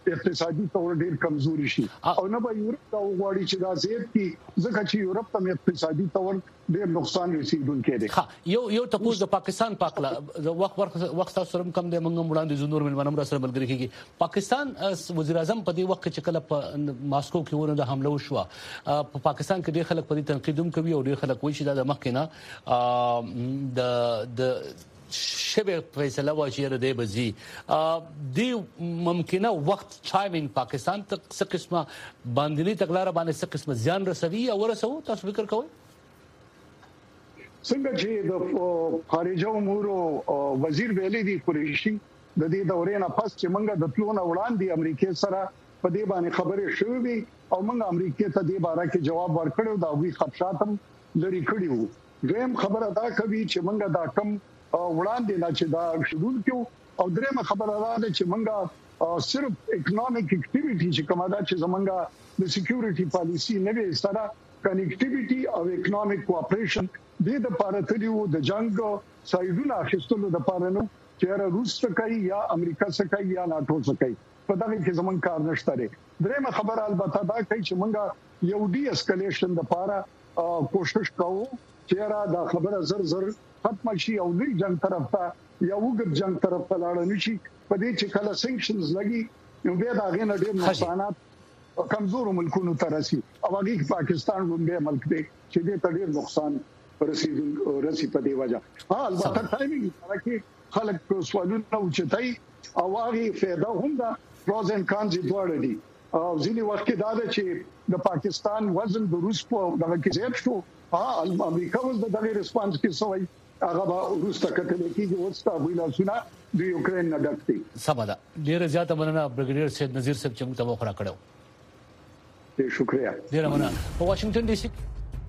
اقتصادي تور ډیر کمزوري شي او نه به یورپ دا وغواړي چې دا زیات کی ځکه چې یورپ ته اقتصادي تور ډیر نقصان رسیدونکي دی. یو تاسو د پاکستان پاکله د وخت تاسو سره کم د منګم وړاندې زنور ملمنم را سره ملګری کیږي. پاکستان وزیر اعظم په دې وخت چې کله په ماسکو کې ورونه د حمله وشو په پاکستان کې ډیر خلک په دې تنقیدوم کوي او ډیر خلک وایي چې دا د مخکنه د شبه فیصله واچیر دی بزی دی ممکنه وخت ټایمینګ پاکستان ته څه قسمه باندې تګلاره باندې څه قسمه ځان رسوي او ورسو تاسو فکر کوئ څنګه چې د خارجه امور وزیر ویلي دی قریشي د دې دورې نه پس چې موږ د تلونه وړاندې امریکای سره په دې باندې خبرې شوې او موږ امریکای ته دې باره کې جواب ورکړو دا وی خدشاتم لري کړیو. دویم خبره دا کوي چې موږ دا کم وړاندې نه چې دا شروع کیو او درېمه خبره ده چې موږ صرف اکونومیک اکټیویټي چې کومه ده چې زمونږ د سکیورټي پالیسی نه وي سره کنیکټیویټي او اکونومیک کوآپریشن د لپاره تلیو د جنگ سایډونو اخیستلو د لپاره نو چې روس څخه کوي یا امریکا څخه کوي یا ناتو څخه کوي په دغه کې زمونږ کار نشته لري. درېمه خبره البته دا کوي چې موږ یو ډي اسکلیشن د لپاره کوشش کوو چې دا خبره زر ختم شي او لوی جنگ طرف ته یا وګړي جنگ طرف ته لاړ نشي. په دې چې کله سانکشنز لګي نو بیا دا غنه ډېر نقصانات کمزور ملکونو ته راسي او هغه پاکستان غونډه ملک دی چې دې ته ډېر نقصان رسي په دې وجه. البته ټایمینګ راکې خلک سوالونه اوچتای او هغه فایده هم دا پروز اند کانز دواړه دي. ځینې وخت کې دا چې د پاکستان وزن د روس په دغه کې زیات شو امریکا اوس د دغه ریسپانس کې سوی هغه به روسته کتل کېږي اوس تا ویلا سونه د یوکرين نه ډکتي سبا ډیره زیاته مننه برګیډیر سید نذیر صاحب چې موږ ته وخره کړو. شکریہ ډیره مننه. په واشنگټن ډي سي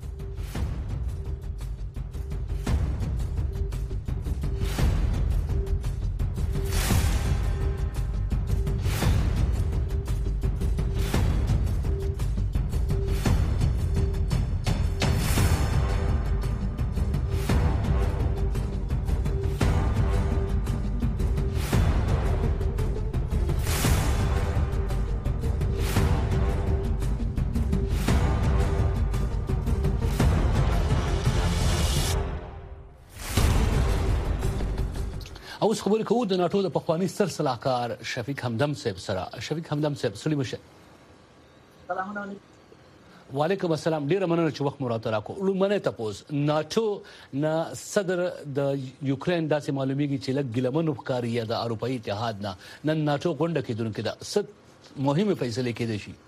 اوس خبرې کوو د ناتو د پخوانی سر صلاحکار شفیق همدم صاحب سره. شفیق همدم صاحب سلام شه. سلام علیکم. وعلیکم السلام. ډیره مننه چې وخت مو راته راکړو. لومړی تاسو ناتو نه صدر د یوکرين داسې معلومیږي چې لږ ګلمنو ښکاری د اروپאי اتحاد نه نن ناتو غونډه کېدونکې ده ست مهمه فیصله کېدې شي.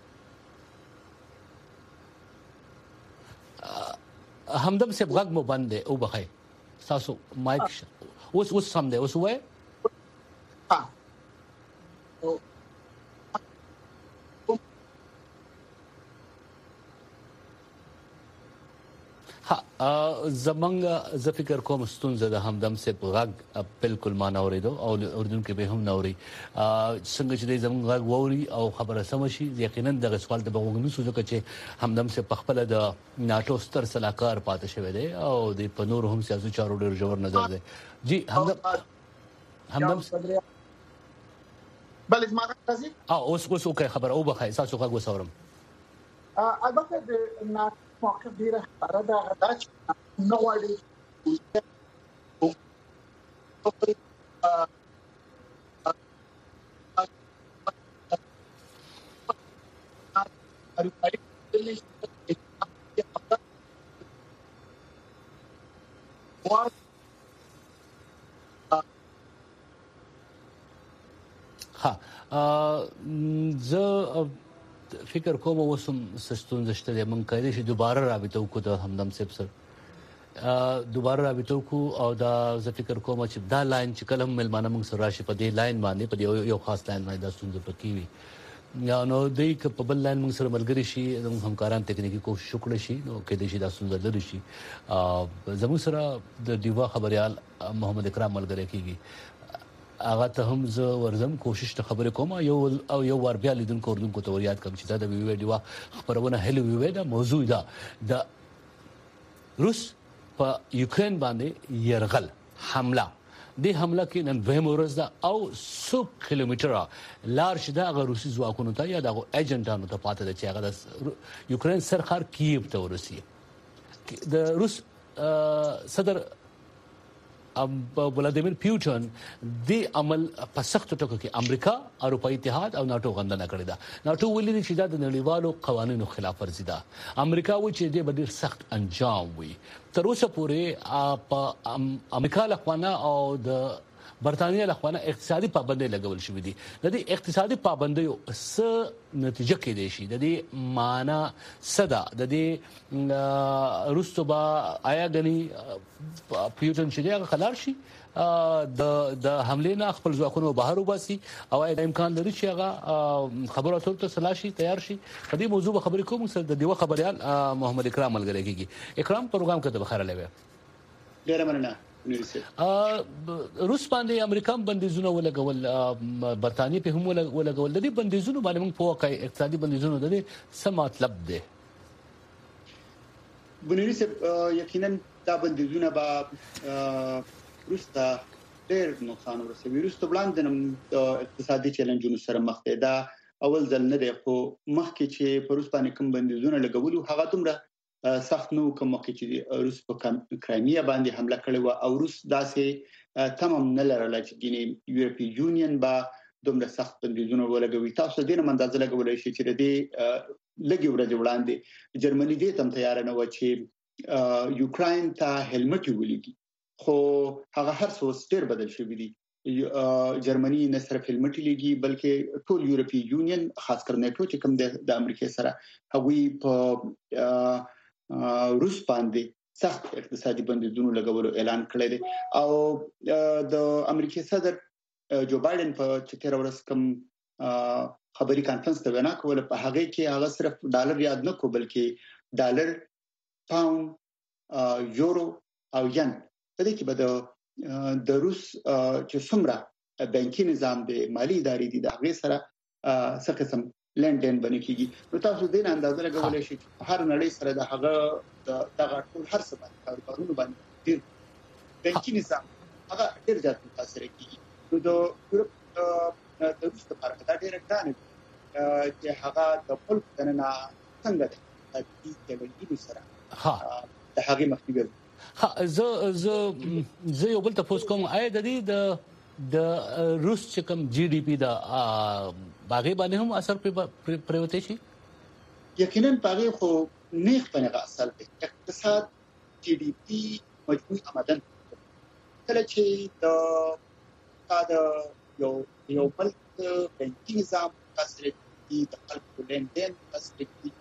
همدم صاحب غږ مو بند دی او بخای تاسو مایک اوس سم دی اوس وای زمنګ ز فکر کوم ستونزه د همدم صاحب غږ بالکل ما نه اوریدو او اردن کې به هم نه اوري څنګه چې زمنګ غږ ووري او خبره سم شي یقینا د سوال د بغوګنو سوزه چې همدم صاحب په خپل د ناتو ستر صلاحکار پاتې شوی دی او د پنور هم سیاسي چارو ډیر جوړ نظر دی. جی همدم بل ما راځي اوس اوکې خبر او بخای تاسو غږ وسورم. البته د ناتو موقف ډیره خبره ده دا چې نو وړي زه فکر کوم وسم سستون زشته د من کړي چې دوباره رابطه وکړو د همدم صاحب سره دوباره رابطه وکړو او دا زه فکر کوم چې دا لاین چې کلم ملمانه موږ سره راشي په دې لاین باندې په یو خاص لاین باندې د ستونزې پکې وي یا نو د یک په بل لاین موږ سره ملګری شي د همکاران تکنیکی کوشش وکړي شي نو کې د شي د ستونزې لري شي زموږ سره د دیوا خبريال محمد اکرام ملګری کیږي هغه ته هم زه ورزم کوشش ته خبرې کوم یو ور بیا لیدونکو اردوونکو ته وريات کوم چې دا د ویډیو خبرونه هلو وی دا موضوع ده د روس په یوکرين باندې يرغل حمله د حمله کې نن دویم ورځ ده او 100 کیلومتره لار شده غ روسي ځواکونو ته یا د ایجنټانو ته پاتې ده چې هغه د یوکرين سرخار کیف ته ورسي د روس صدر ولادیمیر پوتین د عمل په سخت ټکو کې امریکا اروپאי اتحاد او ناتو غندنه کړې ده. ناتو ولې چې دا د نړیوالو قوانینو خلاف ورزي ده. امریکا و چې د ډېر سخت انجام وي. تر اوسه پورې په امریکا لخوا او د برتانیې لخوا اقتصادي پابندۍ لګول شوې دي. د دې اقتصادي پابندیو څه نتیجه کې دي شي د دې معنا صدا د دې روسوبا آیا غني پیوټن چې هغه خلار شي د حمله نه خپل ځواکونو بهر وباسي او امکان لري چې هغه خبرو اترو ته سلاشي تیار شي. په دې موضوع به خبرې کوم سره د دیو خبريال محمد اکرام ملګری کیږي. اکرام پروګرام کې د بخیر لوي ډیر مننه. روس باندې امریکا بندیزونه ولګول برتانیې په هم ولګول د دې بندیزونو باندې موږ په واقع اقتصادي بندیزونو د دې څه مطلب دی؟ بنوري یقینا دا بندیزونه به روس ته ډېر نقصان ورسوي. روس ته وړاندې اقتصادي چیلنجونو سره مخ دی. دا اول ځل نه دی خو مخکې چې په روس باندې کوم بندیزونه لګولو هغه دومره سخت نو کوم چې روس په کرایمیا باندې حمله کړې و او روس داسې تمام نه لرل چې ګینه یورپی یونین با دومره سخت بندیزونه ولګوي. تاسو دې نه اندازه لګولای شئ چې د لګي ورځ وړاندې جرمني دې تم تیار نه و چې یوکرين ته هلمټ ولګي خو هغه هر څه ستر بدل شوی دی. جرمني نه صرف هلمټ لګي بلکې ټول یورپی یونین خاص کر نیټو چې کوم د امریکا سره هغوی په روس باندې سخت اقتصادي بندیزونو لګولو اعلان کړی دی او د امریکای صدر جو بایدن په 13 ورځ کوم خبري کانفرنس ته وینا کوله په هغه کې هغه صرف ډالر یاد نه کو بلکې ډالر پاوند یورو او ین په دې کې به د روس چې څومره بانکي نظام د مالی ادارې دي د هغه سره څه قسم لندن باندې کیږي. نو تاسو دې نه اندازه لګولای شئ هر نړۍ سره د هغه دغه ټول هر څه باندې کاروبارونه باندې ډیر بانکي نظام هغه ډیر زیات متاثر کیږي. نو د یورپ د روس لپاره دا ډیر ګران دي چې هغه د خپل دننه څنګه د دې تبعیض سره د هغه مخنیوي. زه یو بل تاسو کوم آیا د دې د روس چې کوم جی ډي پی دا باغې باندې هم اثر پروتې شي؟ یقینا باغې خو نیغ په نه اثر دی. اقتصاد جی ډي پی مجموعي آمدن کله چې د یو بل بانکي نظام تاثیر کوي د خلکو لندن تاثیر کوي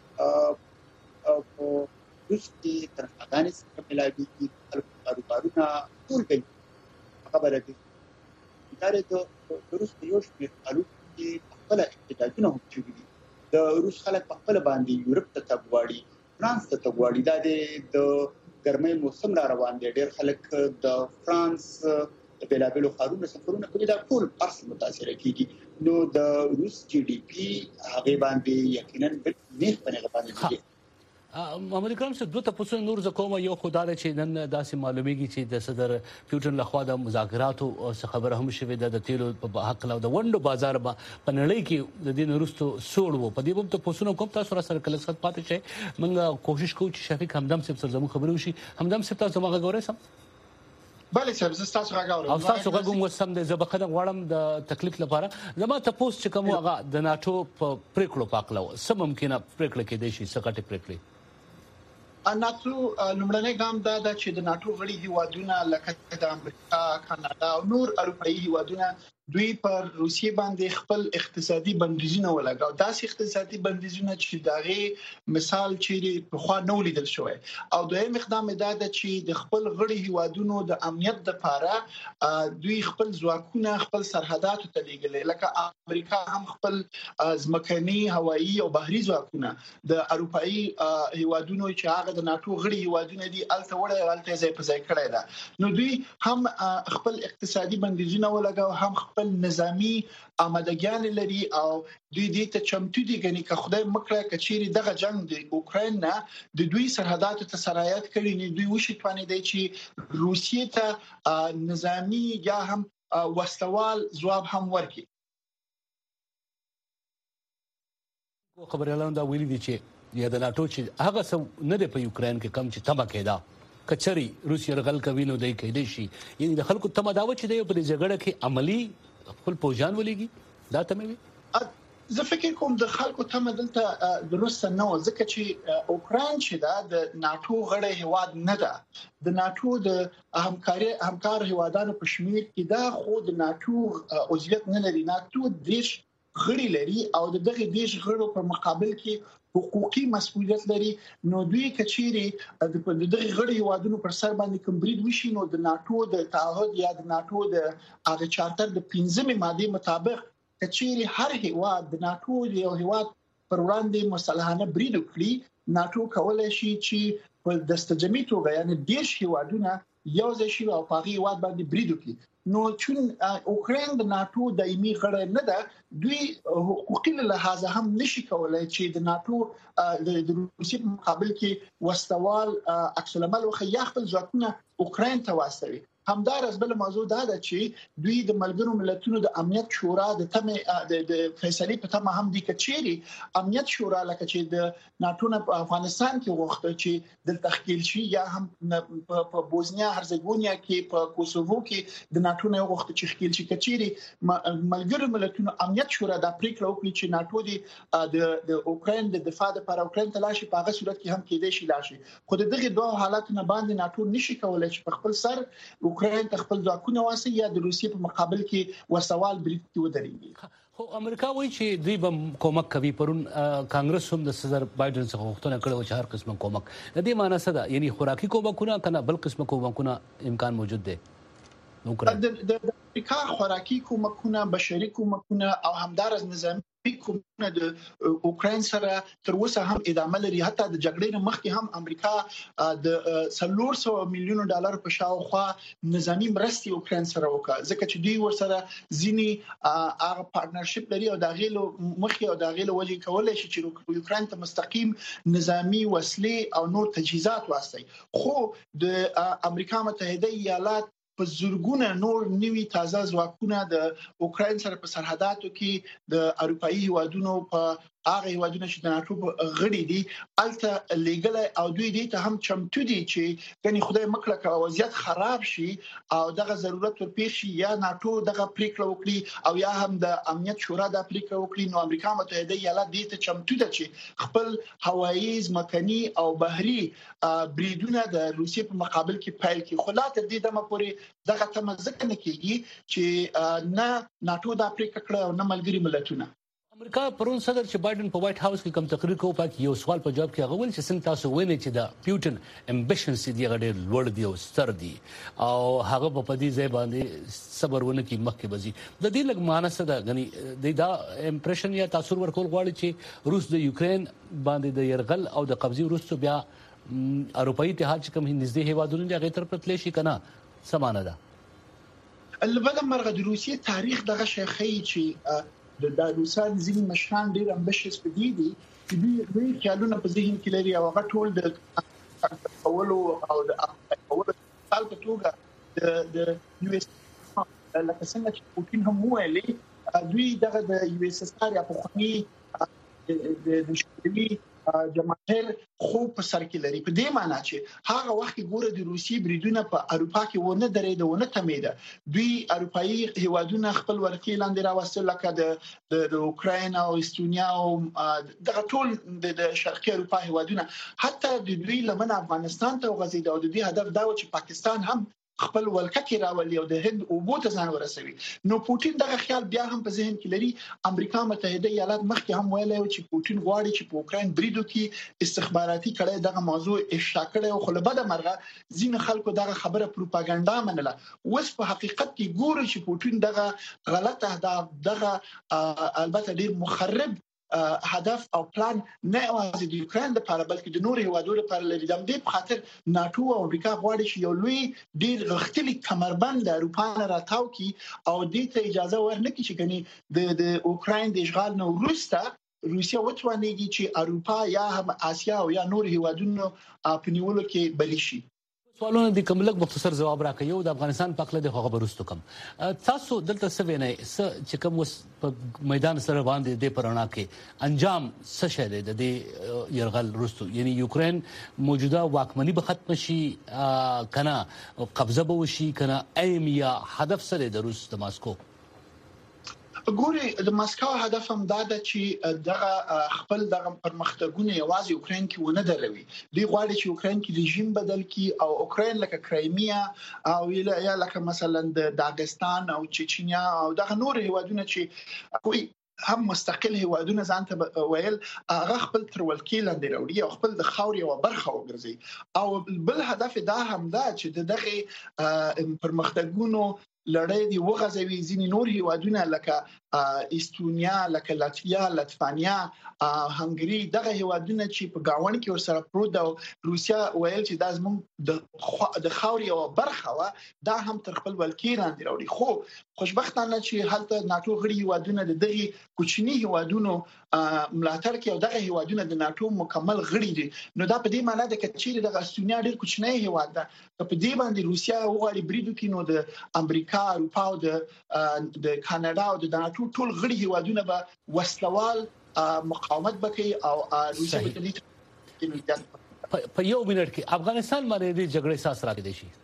او روس کې تر افغانستان ملایي خلکو کاروبارونه ټول کوي خبره دي. دا د روس د یو شمېر خلکو چې خپل احتجاجونه هم کوي. د روس خلک په خپل باندې یورپ ته تګواړي فرانس ته تګواړي. دا د ګرمۍ موسم را روان دی. ډېر خلک د فرانس د بلابلو خارونو سفرونه کوي. دا ټول ارس متاثر کیږي. نو د روس جی ډي پی هغه باندې یقینا نیغ په نه باندې محمد اکرام صاحب دوه تاسو نور زکوما یو خدای چې نن داسې معلومیږي چې د صدر پوتین لخوا د مذاکراتو خبره هم شوې ده د تیلو په حق له د وندو بازار په نړۍ کې د دین وروسته سوړ وو. په دې په تاسو کوم تاسو سره کله څه پاتې شي موږ کوشش کوو چې شفیق همدم صاحب سره زموږ خبرو شي. همدم صاحب تاسو ما غوړې سم بله صاحب زه تاسو راغورم او تاسو غوږم وسم د زبخنه غواړم د تکلیف لپاره زما تاسو چې کوم هغه د ناتو په پریکړو پاکلو سم ممکنه پریکړه کې دي شي سکټي پریکړه ناتو لومړنی ګام دا چې د ناتو غړي هیوادونه لکه د امریکا، کاناډا او نور اروپאי هیوادونه دوی پر روسیې باندې خپل اقتصادي بندیزونه ولګاو. داسې اقتصادي بندیزونه چې دغه مثال چې په خوا نو لیدل شوی او دویم اقدام دا چې د خپل غړي هیوادونو د امنیت لپاره دوی خپل ځواکونه خپل سرحداتو ته لېږل. لکه امریکا هم خپل ځمکني، هوایي او بحري ځواکونه د اروپאי هیوادونو چې هغه د ناتو غړي هیوادونه دي الته وړي الته ځای په ځای کړی دا. نو دوی هم خپل اقتصادي بندیزونه ولګاو هم خپل نظامی آمادګیان لري او دوی دې ته چمتو دي غني که خدای مکړه کچيري دغه جنگ د اوکرين نه د دوی سرحداتو ته سرایت کړي نه دوی وشي تواني دی چې روسیې ته نظامی یا هم وسلوال جواب هم ورکړي. خبري اعلان دا ویلي دي چې یا د ناتو چې هغه څه نه دی په یوکرين کې کم چې تمه کېدا کچري روسیا رغل کوي نو دای کېدې شي یعنی د خلکو تمه داوت چې دی په جګړه کې عملی خپل پوجان ولېږي دا تمه وي. زه فکر کوم د خلکو تمه دلته درسته نه و ځکه چې اوکرين چې دا د ناتو غړی هواد نه ده د ناتو د همکار هوادانو په شمیر کې دا خو د ناتو عضویت نه لري. ناتو دیش غړي لري او دغه دیش غړو په مقابل کې حقوقي مسؤلیت لري نو دوی کچيري د دغه غړي هوادونو پر سر باندې کوم برید وشي نو د ناتو د تعهد یا د ناتو د هغه چارټر د 15 ماده مطابق کچيري هر هواد د ناتو یو هواد پر وړاندې مصالحانه برید وکړي ناتو کولای شي چې په دستجمعي توګه یعنی دیش هوادونه یو ځای شي او په هغه هواد باندې برید وکړي. نو چې اوکرين د ناتو دایمي غړی نه ده دوی حقوقي لحاظ هم نشي کولای چې د ناتو د روسیې په مقابل کې وسوال عکس العمل وخی یا خپل ځواکونه اوکرين ته واستوي. همدارس بل موضوع دا ده چې دوی د ملګرو ملتونو د امنیت شورا د تمه د فیصله په تمه هم دي کچيري امنیت شورا لکه چې د ناتو په افغانستان کې وغوښته چې د تشکیل شي یا هم په بوسنیا هرزګونیا کې په کوسوو کې د ناتو نه وغوښته چې تشکیل شي کچيري ملګرو ملتونو امنیت شورا د پریکړه وکړي چې ناتو د اوکرين د دفاع لپاره اوکرين تلاشي په هغه صورت کې هم کېدای شي لاشي خو دغه دوه حالات نه باندې ناتو نشي کولای چې په خپل سر اوکرين خپل ځواکونه واسي یا د روسیې په مقابل کې وسوال برید کې ودرېږي. خو امریکا وایي چې دوی به کومک کوي پرون کانګرس هم د صدر بایدن څخه غوښتنه کړې چې هر قسمه کومک د دې معنی څه ده یعنی خوراکي کومکونه کنه بل قسمه کومکونه امکان موجود دی. د امریکا خوراکي کومکونه بشري کومکونه او همدارس نظامي کومکونه د اوکرين سره تر اوسه هم ادامه لري حتی د جګړې مخکې هم امریکا د 300 میلیون ډالر په شاوخوا نظامی مرستي اوکرين سره وکړه ځکه چې دوی ورسره ځینی هغه پارتنرشپ لري او د غیلو مخکې او د غیلو وجه کولای شي چې اوکرين ته مستقیم نظامی وسلې او نور تجهیزات واسطي خو د امریکا متحده ایالات په زورګونه نور نوي تازه ځواکونه د اوکرين سره په سرحداتو کې د اروپאי هوادونو په هغه هوادونه چې د ناتو غړي دي الته لیګل او دوی دې ته هم چمتو دي چې کني خدای مکړه کا وضعیت خراب شي او دغه ضرورت ورپېښ شي یا ناتو دغه پریکړه وکړي او یا هم د امنیت شورا د پریکړه وکړي نو امریکا متحده ایالات دې ته چمتو ده چې خپل هوایي ځمکني او بحري بریدونه د روسیې په مقابل کې پیل کړي خو لا تر دې دمه پورې دغه تمزک نه کیږي چې نه ناتو د پریکړه کړه او نه ملګری ملتونه. امریکا پرون صدر چې بایدن په وایټ هاوس کې کوم تقریر کوي پکې یو سوال په جواب کې هغه ویل چې څنګه تاسو وینئ چې د پیوټن امبیشنز دي غډې لوړ دي او ستر دي او هغه په دې ځای باندې صبر ونه کې مخکې بزي د دې لګ مانسه ده غني دا امپریشن یا تاثیر ورکول غواړي چې روس د یوکرين باندې د يرغل او د قبضې وروسته بیا اروپאי اتحاد چې کوم نږدې هیوادونو د غیر طرف تللی شي کنه سمانه ده البته مرغه د روسیې تاریخ دغه شیخي چې د روسان ځینې مشران ډېر امبیشس پدې دي چې دوی خیالونه په ذهن کې لري او هغه ټول د اولو او د اولو سال په توګه د یو اس لکه څنګه چې پوتین هم ویلي دوی دغه د یو اس اس آر یا په خوني د شوروي جماهیر خو په سر کې لري په دې معنی چې هغه وخت ګوره د روسي بریدونه په اروپا کې ونه درېدونه تمیده دوی اروپאי هیوادونه خپل ورکی لاندې راوستل لکه د اوکراین او استونیا او دغه ټول د شرقي اروپا هیوادونه حتی د دوی لمن افغانستان ته غزید او د دې هدف دا و چې پاکستان هم خپل ولکه راولي او د هند او بوت ځان ورسوي نو پوتین دغه خیال بیا هم په ذهن کې لري امریکا متحده ایالات مخکې هم ویلي چې پوتین غواړي چې په اوکرين بریدو کې استخباراتي کړه دغه موضوع افشا کړي او خلبه د مرغه ځین خلکو دغه خبره پروپاګاندا منله اوس په حقیقت کې ګوري چې پوتین دغه غلط اهداف دغه البته ډیر مخرب هدف او پلان نه یوازې د یوکرين لپاره بلکې د نورو هیوادونو لپاره لري. د دې په خاطر ناتو او امریکا غواړي چې یو لوی ډیر غختلي کمربند د اروپا نه راتاو کی او دې ته اجازه ورنکړي چې کني د اوکرين د اشغال نه وروسته روسیا وتوانېږي چې اروپا یا هم اسیا او یا نور هیوادونو په نیولو کې بلی شي. سوالونه د کوملک مختصر جواب راکړي او د افغانستان په اړه د خبرو ورستو کم تاسو دلته څه وینئ چې کوم په میدان سره باندې د پرانا کې انجام څه شه د دې يرغل ورستو یعنی یوکرين موجوده واکمنی به ختم شي کنه قبضه به وشي کنه ایم یا هدف سره د روس د ماسکو ګوري د ماسکو هدف هم دا ده چې دغه خپل دغه پرمختګونه یوازې یوکرين کې ونه دروي. دی غواړي چې یوکرين کې رژیم بدل کی او یوکرين لکه کرایمیا او یا لکه مثلا د داغستان او چچنیا او دغه نور هیوادونه چې کوئی هم مستقل هیوادونه ځانته ویل هغه خپل تر ولکې لاندې راوړي او خپل د خاوري او برخه وګرځي او بل هدف دا هم دا چې دغه پرمختګونو لړۍ دی وغځوي ځینې نور هیوادونه لکه استونیا لکه لاتویا لاتفانیا هنګری دغه هیوادونه چې په گاون کې ورسره پروت او روسیا ویل چې دا زموږ د خاوري او برخه وا دا هم تر خپل ولکې لاندې راوړي. خو خوشبختانه چې هلته ناتو غړي هیوادونه د دغه کوچني هیوادونو ملاتړ کوي او دغه هیوادونه د ناتو مکمل غړي دي. نو دا په دې معنی ده چې د استونیا ډېر کوچنی هیواد ده په دې باندې روسیا وغواړي بریدو کې نو د امریکا اروپا او د کاناډا او د ناتو ټول غړي هیوادونه به وسلوال مقاومت وکړي او روسیا به دې په یو منټ کې افغانستان باندې د جګړې احساس راکړي شي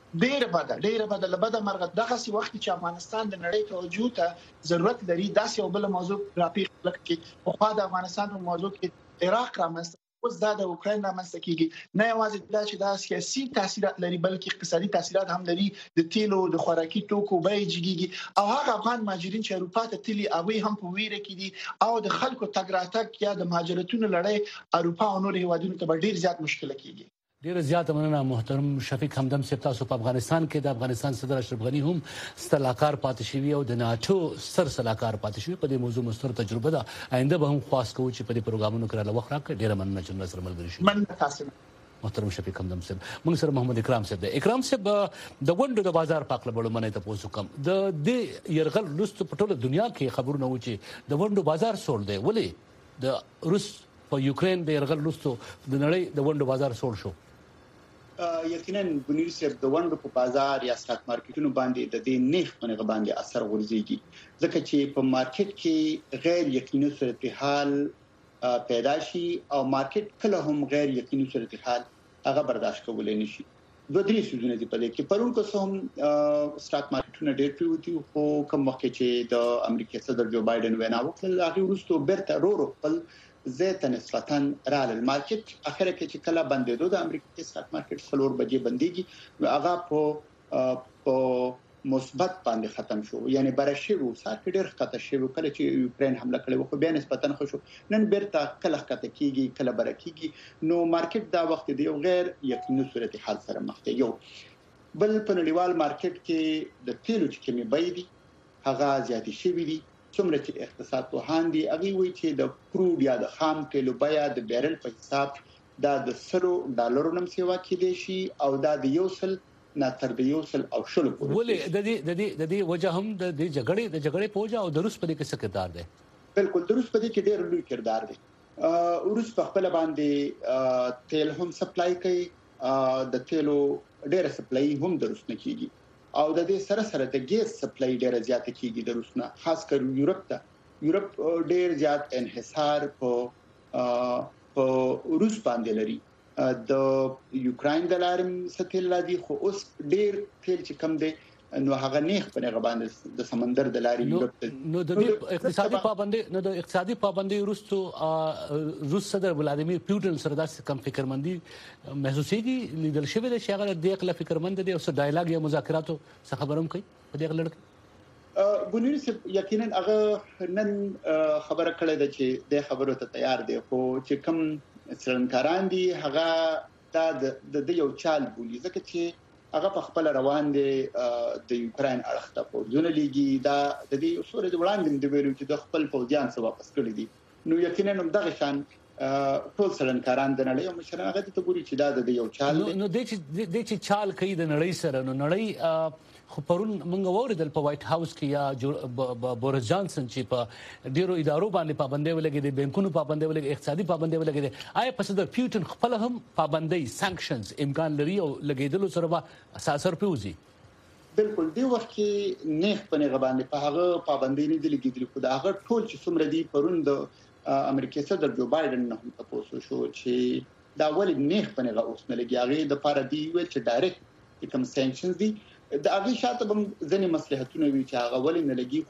ډیره بده لبده مرغه دغه سی وخت چې افغانستان د نړۍ توجه ته ضرورت لري داسې یو بل موضوع راپیښ لکه په خوا د افغانستان په موضوع کې عراق رامنځته اوس دا د اوکرين رامنځته کیږي نه یوازې دا چې دا سیاسي تاثیرات لري بلکې اقتصادي تاثیرات هم لري د تیلو د خوراکي توکو بیې جګیږي او هغه افغان مهاجرین چې اروپا ته تلي هغه هم په ویره کې دي او د خلکو تګ راتګ یا د مهاجرتونو لړۍ اروپا او نور هیوادونو ته ډیر زیات مشکل کیږي. ډیر زیات مننه محترم شفیق همدم صاحب تاسو په افغانستان کې د افغانستان صدر اشرف غنی هم ستلاکار پاتې شوی او د ناتو سر سلاکار پاتې شوی په دې موضوع مستر تجربه ده آینده به هم خاص کوو چې په دې پروګرامونو کې راځي وخت راکړي. ډیر مننه چې سره ملګری شئ. مننه تاسو محترم شفیق همدم صاحب. موږ سره محمد اکرام صاحب دی. اکرام صاحب د غونډو د بازار پاک لبړو منه ته پوسو کم د دې يرغل لست په ټوله دنیا کې خبرونه و چې د غونډو بازار سول دی ولې د روس په یوکرين د يرغل لستو د نړۍ د غونډو بازار سول شو. یقینا بنیر صاحب د وندو په بازار یا سټاک مارکیټونو باندې د دې نیخ په باندې اثر ورزيږي ځکه چې په مارکیټ کې غیر یقیني صورتحال پیدا شي او مارکیټ کله هم غیر یقیني صورتحال هغه برداشت کولای نشي. دوه درې سيزونه دي په دې کې پرون کو سم سټاک مارکیټونه ډېر پیوتی خو کوم وخت چې د امریکا صدر جو بایدن وینا وکړه هغه ورستو برته رورو خپل زه نسبتاً رال المارکیټ اخر کې چې کله بندېدو د امریکا سټاک مارکیټ فلور بجې بنديږي هغه په مثبت باندې ختم شو یعنی برشي وو سات ډېر خطر شو کله چې یوکرين حمله کړې وو بیا نسبتاً خو شو نن بیرته کله خطر کیږي کله برکیږي نو مارکیټ دا وخت دی یو غیر یقیني صورتحال سره مخ دی. یو بل په نړیوال مارکیټ کې د تیلو چې کمی بیې دي هغه زیاتې شوې دي څومره چې اقتصاد پوهان دي هغه وایي چې د کروډ یا د خام تیلو بیه د بیرل په حساب دا د $100 نم سیوا کېدې شي او دا د یوسل نه تر د یوسل او شلو پورې ولې د دې وجه هم د جګړې پوجا او د روس په دې کې څه کردار دی؟ بالکل د روس په دې کې ډېر لوی کردار دی. روس په خپل باندې تیل هم سپلای کوي د تیلو ډېر سپلای هم د روس نه کیږي او د دې سره سره د ګیس سپلای ډېر زیات کیږي د روس نه خاص کر یورپ ته یورپ ډېر زیات انحصار په روس باندې لري. د یوکرين د لارم ستل لدی خو اوس ډېر تیل چې کم دی نو هغه نیخ په هغه باندې د سمندر د لارې یورپ نو د اقتصادي پابندي روس صدر ولادیمیر پوتین سره داسې کم فکرمندي محسوسيږي لیدل شوی د شغله د خپل فکرمند دي او ډایلاګ یا مذاکراتو څخه خبرم کوي په دې غلړ بنیر صاحب یقینا هغه نن خبره کړې ده چې د خبرو ته تیار دي خو چې کم څرنکاران دي هغه د یو چال بولی ځکه چې هغه په خپل روان دي د یوکرين اړخ ته په ځونه لیږي دا د دې اصول د وړاندې د ویلو چې د خپل فوجیان څخه واپس کړی دي نو یقینا هم دغه شان ټول سړنکاران د نړۍ مشران هغه ته ګوري چې دا د یو چال نو د چې چال کوي د نړۍ سره نو نړۍ خو پرون موږ ووریدل په وایټ هاوس کې یا بوریس جانسن چې په ډیرو ادارو باندې پابندۍ ولګي دي بانکونو پابندۍ ولګي اقتصادي پابندۍ ولګي دي آیا په صدر پیوټن خپل هم پابندۍ سانکشنز امکان لري او لګیدلو سره به اساسر پیوزي بالکل دی وخت کې نه پنه غبانې په هغه پابندۍ نه دي لګیدل خو دا هغه ټول چې څومره دي پرون د امریکای صدر جو بایدن نه هم تاسو شو چې دا ولې نه پنه غو اوس نه لګي هغه د پاره دی ویل چې ډایرکټ کوم سانکشنز دي د هغه شاته هم ځنې مصلحتونه وی چې هغه ولې نه لګي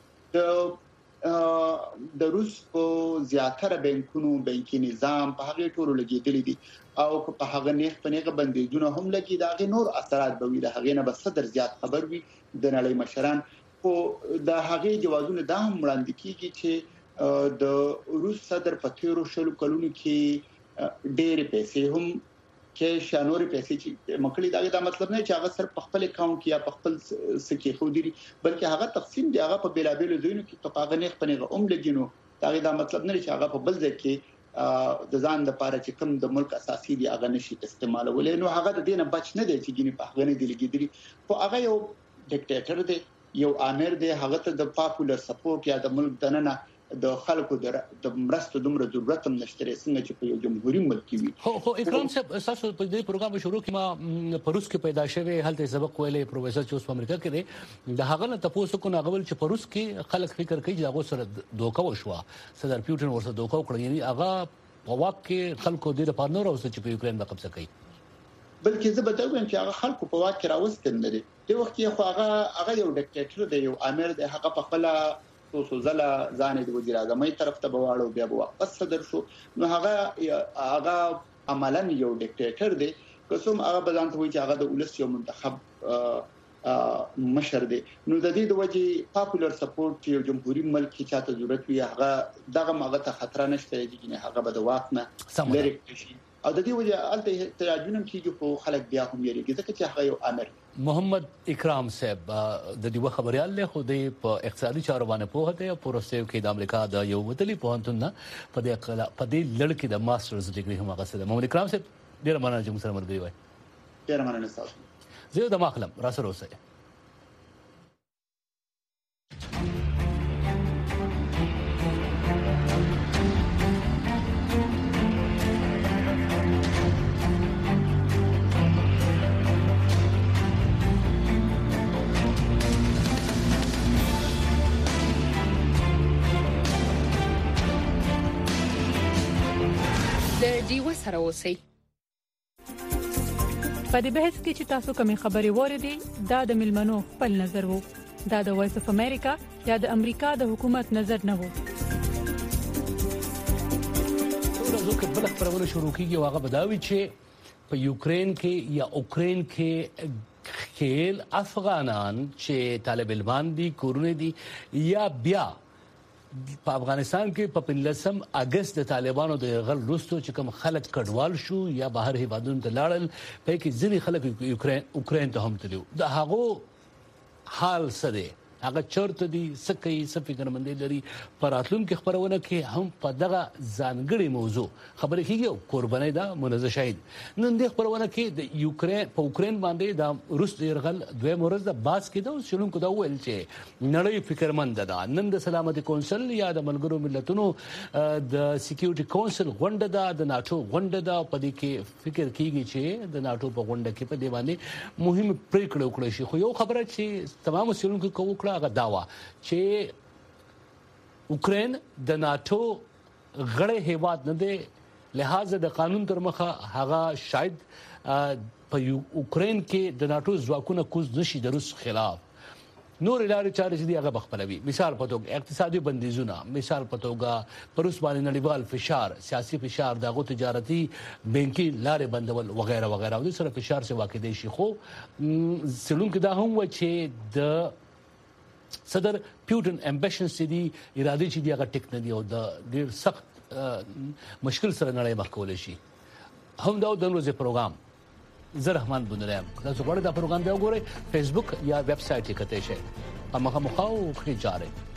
خو د روس په زیاتره بانکونو بانکي نظام په هغه ټولو لګیدل دي او په هغه نه پنهغه بندیدونه هم لګي دا غي نور اثرات به وي د هغه نه بس صدر زیات خبر وي د نړۍ مشران خو د هغه جوازونه دا هم وړاندې کیږي چې د روس صدر په تیرو شلو کلونو کې ډېر پیسې هم کې شانوري پیسې چې مکړی دا مطلب نه چې هغه سر په خپل اکاونټ کې یا په خپل سکه خو دي بلکې هغه تقسیم دی هغه په بیلابیلو ځایونو کې په غنیخ پنهغه لګینو دا مطلب نه چې هغه په بل ځای کې د ځان د پاره چې کوم د ملک اساسي دی هغه نشي استعمالولې نو هغه د دینه بچ نه دی چې ګینه په غنی دی لګیدلی خو هغه یو ډیکټیټر دی یو امیر دی هغه ته د پاپولر سپورټ یا د ملک دننه د خلکو د مرستو دومره ضرورت هم نشته څنګه چې په یو جمهوریت ملک وي خو اکرام صاحب تاسو په دې پروګرام شروع کې ما په روس کې پیدا شوی هلته سبق ویلې پروفیسور چې اوس په امریکا کې دی د هغه نه تاسو کو ناغول چې په روس کې خلک فکر کوي چې هغه سره دوکه وشوه صدر پیوټن ورسره دوکه وکړ یعنی هغه په واک کې خلکو د لپاره نور اوس چې په یوکرين د قبضه کوي بلکې زه به دا وایم چې هغه خلکو په واک کې راوستل لري د وخت کې خو هغه یو ډیکټیټر دی یو امیر دی هغه په خپل تاسو زله ځان د وزیر اعظم طرف ته بواړو بیا واپس صدر شو نو هغه عملاً یو ډیکټیټر دی کوم هغه بدان ته وایي چې هغه د ولس یو منتخب مشر دی نو د دې د وجې پاپولر سپورټ یو جمهوریت ملک کې چاته ضرورت وي هغه دغه ماغه ته خطر نشته چې هغه به د واک نه لري او د دې وجه الته تراجم کیږي په خلک بیا هم یریږي ځکه چې هغه یو امر محمد اکرام صاحب د دې خبريال له خوده په اقتصادي چارو باندې په هته او پروسیو کې د امریکا د یو وتلی په هنتون نه په دې لړ کې د ماسترز ډیګري هم هغه سره محمد اکرام صاحب ډیر مننه چې موږ سره مرګي وای ډیر مننه تاسو زه د ماخلم را سره اوسه دیو سره اوسئ په دې بحث کې چې تاسو کومې خبرې وریدي دا د ملمنو خپل نظر وو دا د وایس اف امریکا یا د امریکا د حکومت نظر نه وو ورځو کې بل خبرونه شروع کیږي واغه بداوي چې په یوکرين کې یا اوکرين کې خیل افغانان چې طالب علمان دي کورونه دي یا بیا په افغانستان کې په 15 اگست د طالبانو د غل روستو چې کوم خلک کډوال شو یا بهر هیوادونو ته لاړل په کې ځینې خلک اوکرين ته هم تلو د هغه حال سره هغه چرته دي سکه فکرمندې لري پراتلون کې خبرونه کې هم په دغه ځانګړي موضوع خبرې کیږي قرباني دا منزه شاهد نن د خبرونه کې د یوکرين په اوکرين باندې د روس د يرغل دوه مورز د باس کې دا شلون کو دا ویل چې نړۍ فکرمند ده نن د سلامتي کونسل یا د ملګرو ملتونو د سکیورټي کونسل غونډه ده د ناتو غونډه ده په دې کې فکر کیږي چې د ناتو په غونډه کې په دی باندې مهم پریکړه وکړي شي خو یو خبره چې تمام مسلونکو کوو هغه داوا چې اوکرين د ناتو غړی هیواد نه دی لہذا د قانون تر مخه هغه شاید په اوکرين کې د ناتو ځواکونه کوز نشي د روس خلاف نور لارې چارې چې دی هغه بخپلوي مثال په توګه اقتصادي بندیزونه مثال په توګه پر اوس باندې نړیوال فشار سیاسي فشار دغه تجارتي بانکي لارې بندول وغیرہ وغیرہ د سره فشار څخه واقع دي شي خو سلون کې دا هم و چې د صدر پیوټن امبیشن سدي اراده چې دی هغه ټیک نه دی او د ډیر سخت مشکل سره نړۍ مخ کول شي هم دا د ورځې پروګرام زه رحمان بندرم تاسو غواړئ دا پروګرام بیا وګورئ فیسبوک یا ویب سټ کې کته شي هغه مخاو کې جاره